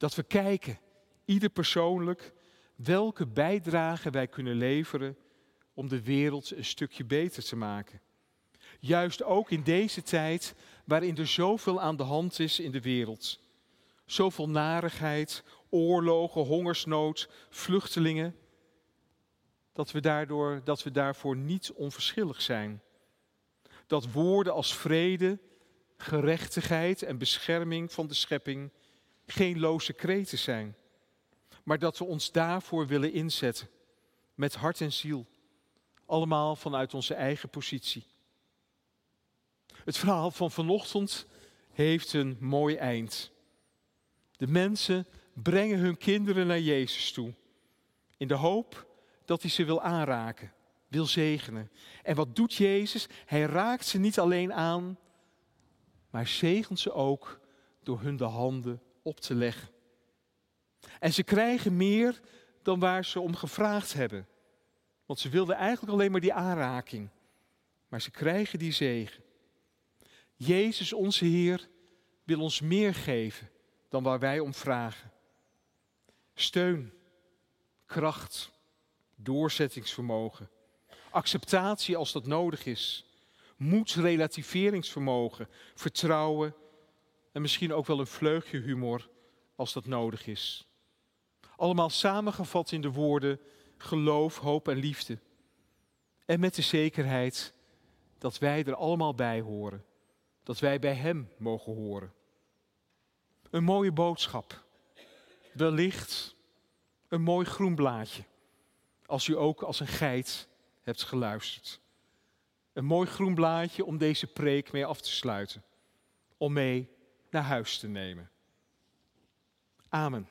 Dat we kijken, ieder persoonlijk, welke bijdrage wij kunnen leveren om de wereld een stukje beter te maken. Juist ook in deze tijd waarin er zoveel aan de hand is in de wereld. Zoveel narigheid, oorlogen, hongersnood, vluchtelingen. Dat we daarvoor niet onverschillig zijn. Dat woorden als vrede, gerechtigheid en bescherming van de schepping geen loze kreten zijn. Maar dat we ons daarvoor willen inzetten. Met hart en ziel. Allemaal vanuit onze eigen positie. Het verhaal van vanochtend heeft een mooi eind. De mensen brengen hun kinderen naar Jezus toe. In de hoop dat hij ze wil aanraken, wil zegenen. En wat doet Jezus? Hij raakt ze niet alleen aan, maar zegent ze ook door hun de handen op te leggen. En ze krijgen meer dan waar ze om gevraagd hebben. Want ze wilden eigenlijk alleen maar die aanraking. Maar ze krijgen die zegen. Jezus, onze Heer, wil ons meer geven dan waar wij om vragen. Steun, kracht, doorzettingsvermogen, acceptatie als dat nodig is, moed, relativeringsvermogen, vertrouwen en misschien ook wel een vleugje humor als dat nodig is. Allemaal samengevat in de woorden geloof, hoop en liefde. En met de zekerheid dat wij er allemaal bij horen. Dat wij bij Hem mogen horen. Een mooie boodschap. Wellicht een mooi groen blaadje. Als u ook als een geit hebt geluisterd. Een mooi groen blaadje om deze preek mee af te sluiten. Om mee naar huis te nemen. Amen.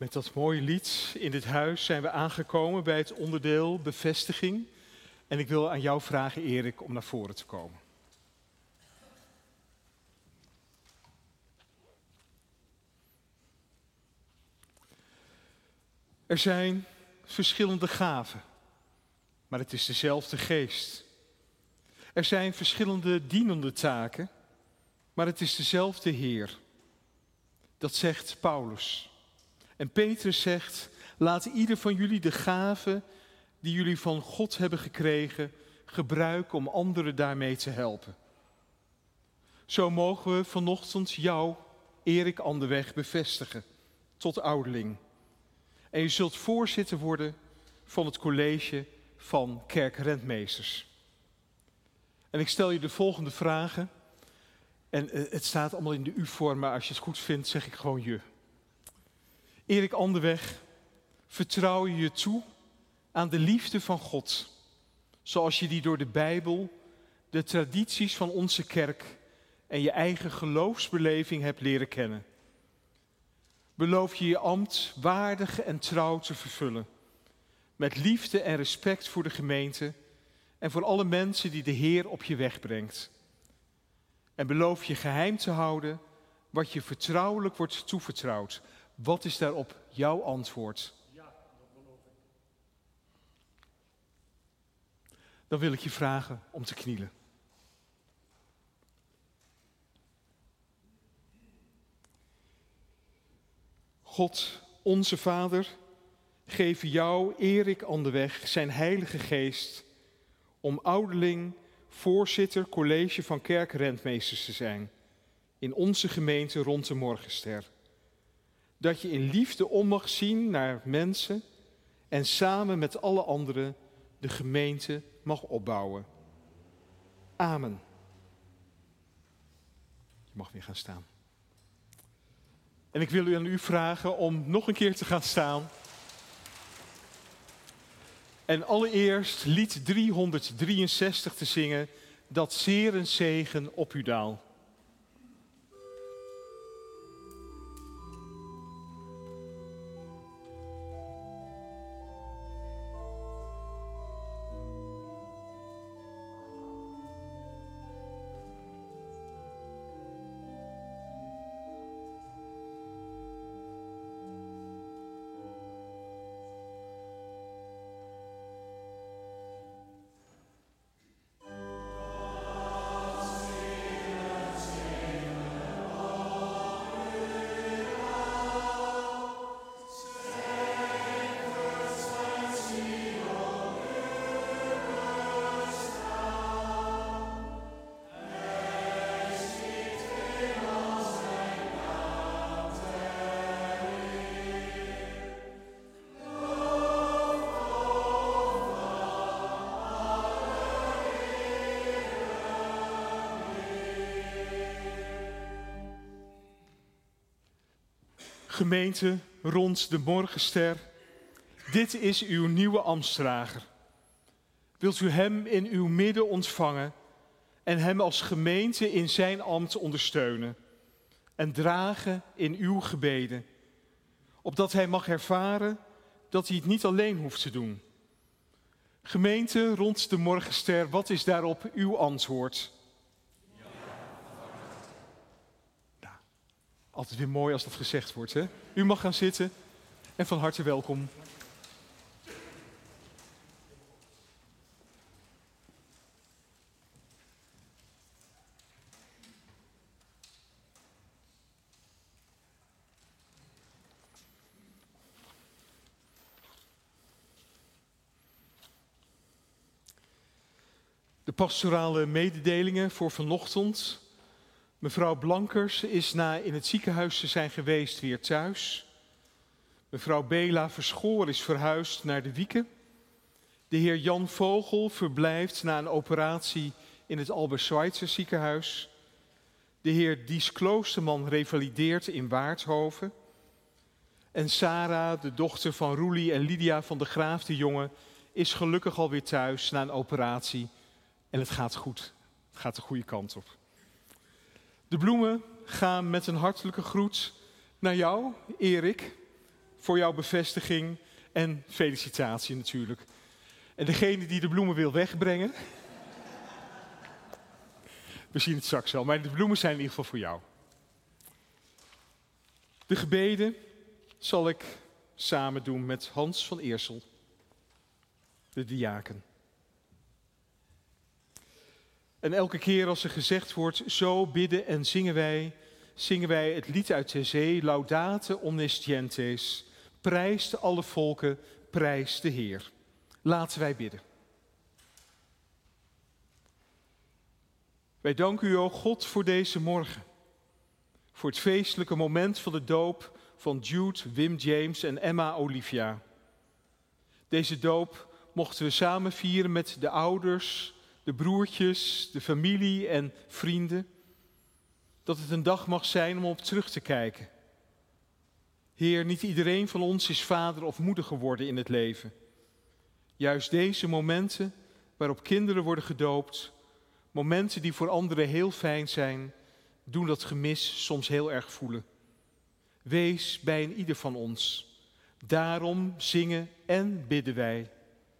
Met dat mooie lied in dit huis zijn we aangekomen bij het onderdeel bevestiging. En ik wil aan jou vragen, Erik, om naar voren te komen. Er zijn verschillende gaven, maar het is dezelfde geest. Er zijn verschillende dienende taken, maar het is dezelfde Heer. Dat zegt Paulus. En Petrus zegt, laat ieder van jullie de gaven die jullie van God hebben gekregen gebruiken om anderen daarmee te helpen. Zo mogen we vanochtend jou, Erik Anderweg, bevestigen tot ouderling. En je zult voorzitter worden van het college van kerkrentmeesters. En ik stel je de volgende vragen. En het staat allemaal in de u-vorm, maar als je het goed vindt, zeg ik gewoon je. Erik Anderweg, vertrouw je je toe aan de liefde van God, zoals je die door de Bijbel, de tradities van onze kerk en je eigen geloofsbeleving hebt leren kennen. Beloof je je ambt waardig en trouw te vervullen, met liefde en respect voor de gemeente en voor alle mensen die de Heer op je weg brengt. En beloof je geheim te houden wat je vertrouwelijk wordt toevertrouwd. Wat is daarop jouw antwoord? Ja, dat beloof ik. Dan wil ik je vragen om te knielen. God, onze Vader, geef jou, Erik Anderweg, zijn heilige geest om ouderling, voorzitter, college van kerkrentmeesters te zijn in onze gemeente rond de Morgenster. Dat je in liefde om mag zien naar mensen en samen met alle anderen de gemeente mag opbouwen. Amen. Je mag weer gaan staan. En ik wil u aan u vragen om nog een keer te gaan staan. En allereerst lied 363 te zingen, dat zeer een zegen op u daal. Gemeente rond de Morgenster, dit is uw nieuwe ambtsdrager. Wilt u hem in uw midden ontvangen en hem als gemeente in zijn ambt ondersteunen en dragen in uw gebeden, opdat hij mag ervaren dat hij het niet alleen hoeft te doen. Gemeente rond de Morgenster, wat is daarop uw antwoord? Altijd weer mooi als dat gezegd wordt, hè? U mag gaan zitten en van harte welkom. De pastorale mededelingen voor vanochtend. Mevrouw Blankers is na in het ziekenhuis te zijn geweest weer thuis. Mevrouw Bela Verschoor is verhuisd naar de Wieken. De heer Jan Vogel verblijft na een operatie in het Albert Schweitzer ziekenhuis. De heer Dies Kloosterman revalideert in Waardhoven. En Sarah, de dochter van Roelie en Lydia van de Graaf de Jonge, is gelukkig alweer thuis na een operatie. En het gaat goed. Het gaat de goede kant op. De bloemen gaan met een hartelijke groet naar jou, Erik. voor jouw bevestiging en felicitatie natuurlijk. En degene die de bloemen wil wegbrengen, we zien het straks wel, maar de bloemen zijn in ieder geval voor jou. De gebeden zal ik samen doen met Hans van Eersel, de diaken. En elke keer als er gezegd wordt, zo bidden en zingen wij het lied uit de zee, Laudate omniscientes, prijst alle volken, prijs de Heer. Laten wij bidden. Wij danken u, o God, voor deze morgen. Voor het feestelijke moment van de doop van Jude, Wim James en Emma Olivia. Deze doop mochten we samen vieren met de ouders, de broertjes, de familie en vrienden. Dat het een dag mag zijn om op terug te kijken. Heer, niet iedereen van ons is vader of moeder geworden in het leven. Juist deze momenten waarop kinderen worden gedoopt, momenten die voor anderen heel fijn zijn, doen dat gemis soms heel erg voelen. Wees bij een ieder van ons. Daarom zingen en bidden wij.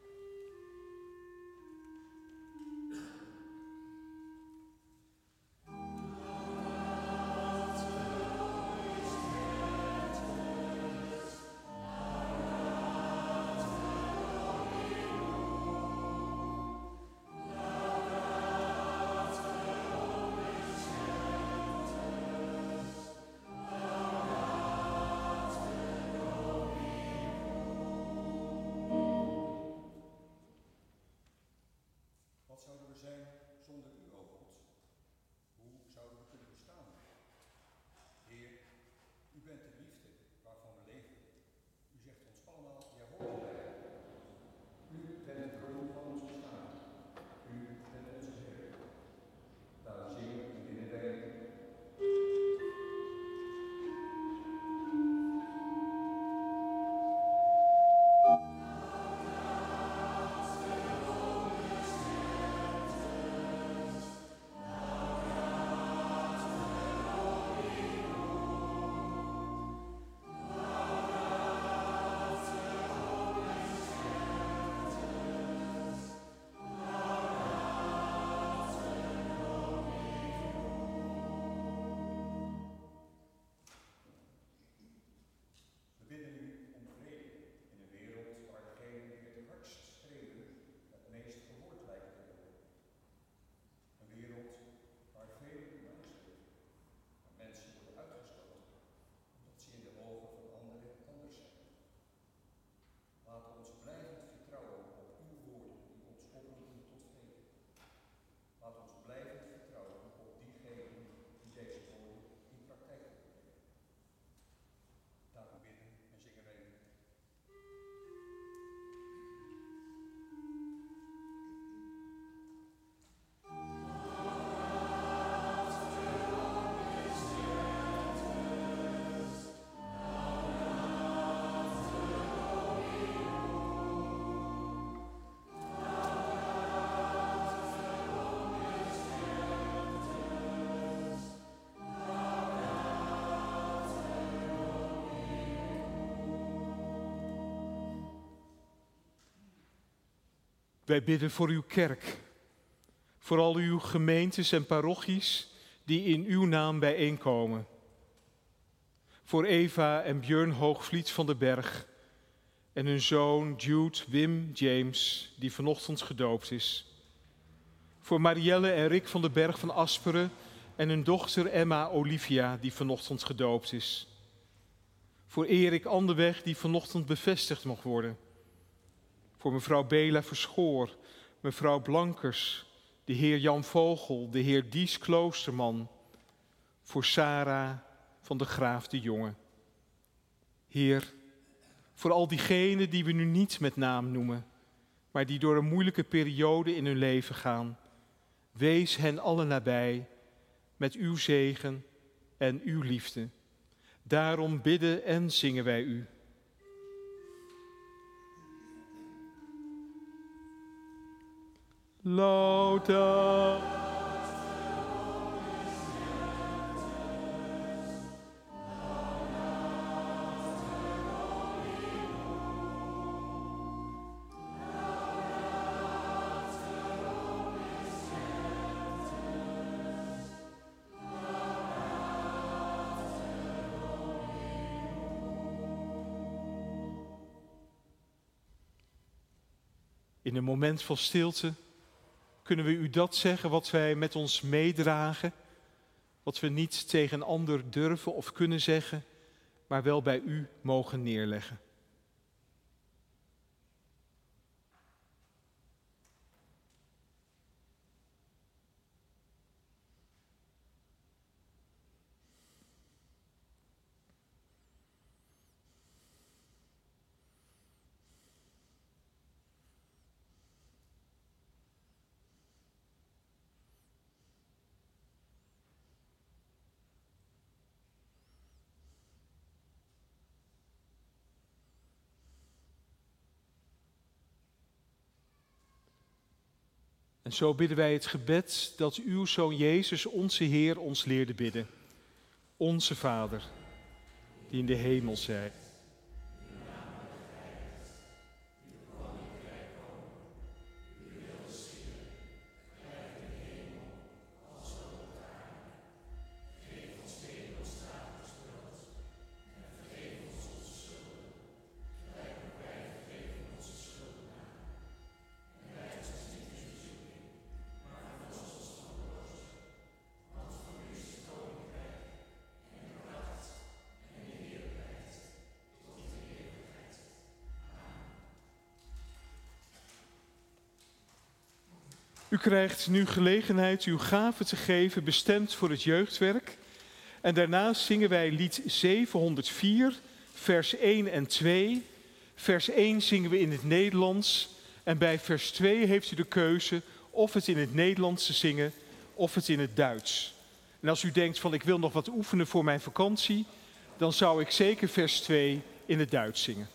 Wij bidden voor uw kerk, voor al uw gemeentes en parochies die in uw naam bijeenkomen. Voor Eva en Björn Hoogvliet van den Berg en hun zoon Jude Wim James, die vanochtend gedoopt is. Voor Marielle en Rick van den Berg van Asperen en hun dochter Emma Olivia, die vanochtend gedoopt is. Voor Erik Anderweg, die vanochtend bevestigd mag worden. Voor mevrouw Bela Verschoor, mevrouw Blankers, de heer Jan Vogel, de heer Dies Kloosterman. Voor Sarah van de Graaf de Jonge. Heer, voor al diegenen die we nu niet met naam noemen, maar die door een moeilijke periode in hun leven gaan. Wees hen allen nabij met uw zegen en uw liefde. Daarom bidden en zingen wij u. Lauda. In een moment van stilte kunnen we u dat zeggen wat wij met ons meedragen, wat we niet tegen een ander durven of kunnen zeggen, maar wel bij u mogen neerleggen. En zo bidden wij het gebed dat uw Zoon Jezus, onze Heer, ons leerde bidden. Onze Vader, die in de hemel zijt. U krijgt nu gelegenheid uw gaven te geven, bestemd voor het jeugdwerk. En daarna zingen wij lied 704, vers 1 en 2. Vers 1 zingen we in het Nederlands. En bij vers 2 heeft u de keuze of het in het Nederlands te zingen of het in het Duits. En als u denkt van ik wil nog wat oefenen voor mijn vakantie, dan zou ik zeker vers 2 in het Duits zingen.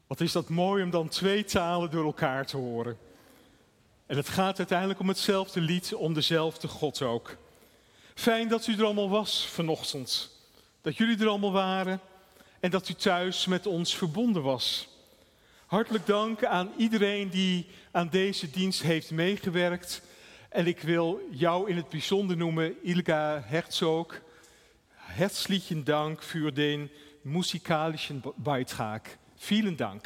Wat is dat mooi om dan 2 talen door elkaar te horen. En het gaat uiteindelijk om hetzelfde lied, om dezelfde God ook. Fijn dat u er allemaal was vanochtend. Dat jullie er allemaal waren en dat u thuis met ons verbonden was. Hartelijk dank aan iedereen die aan deze dienst heeft meegewerkt. En ik wil jou in het bijzonder noemen, Ilga Herzog. Herzlichen Dank für den musikalischen Beitrag. Vielen Dank.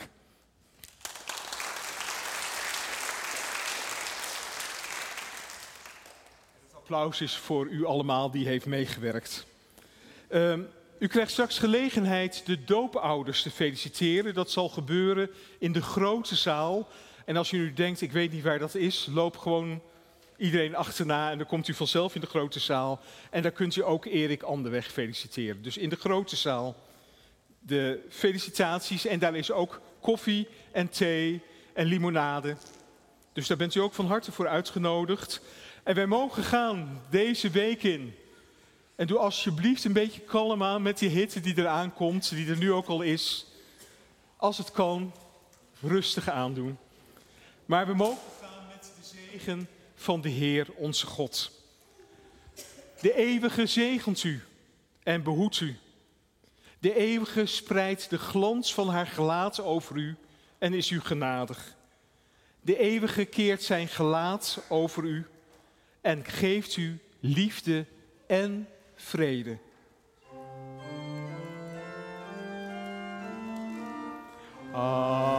Het applaus is voor u allemaal die heeft meegewerkt. U krijgt straks gelegenheid de doopouders te feliciteren. Dat zal gebeuren in de grote zaal. En als u nu denkt, ik weet niet waar dat is, loop gewoon iedereen achterna en dan komt u vanzelf in de grote zaal. En daar kunt u ook Erik Anderweg feliciteren. Dus in de grote zaal de felicitaties en daar is ook koffie en thee en limonade. Dus daar bent u ook van harte voor uitgenodigd. En wij mogen gaan deze week in. En doe alsjeblieft een beetje kalm aan met die hitte die eraan komt, die er nu ook al is. Als het kan, rustig aandoen. Maar we mogen gaan met de zegen van de Heer onze God. De eeuwige zegent u en behoedt u. De eeuwige spreidt de glans van haar gelaat over u en is u genadig. De eeuwige keert zijn gelaat over u en geeft u liefde en vrede. Amen.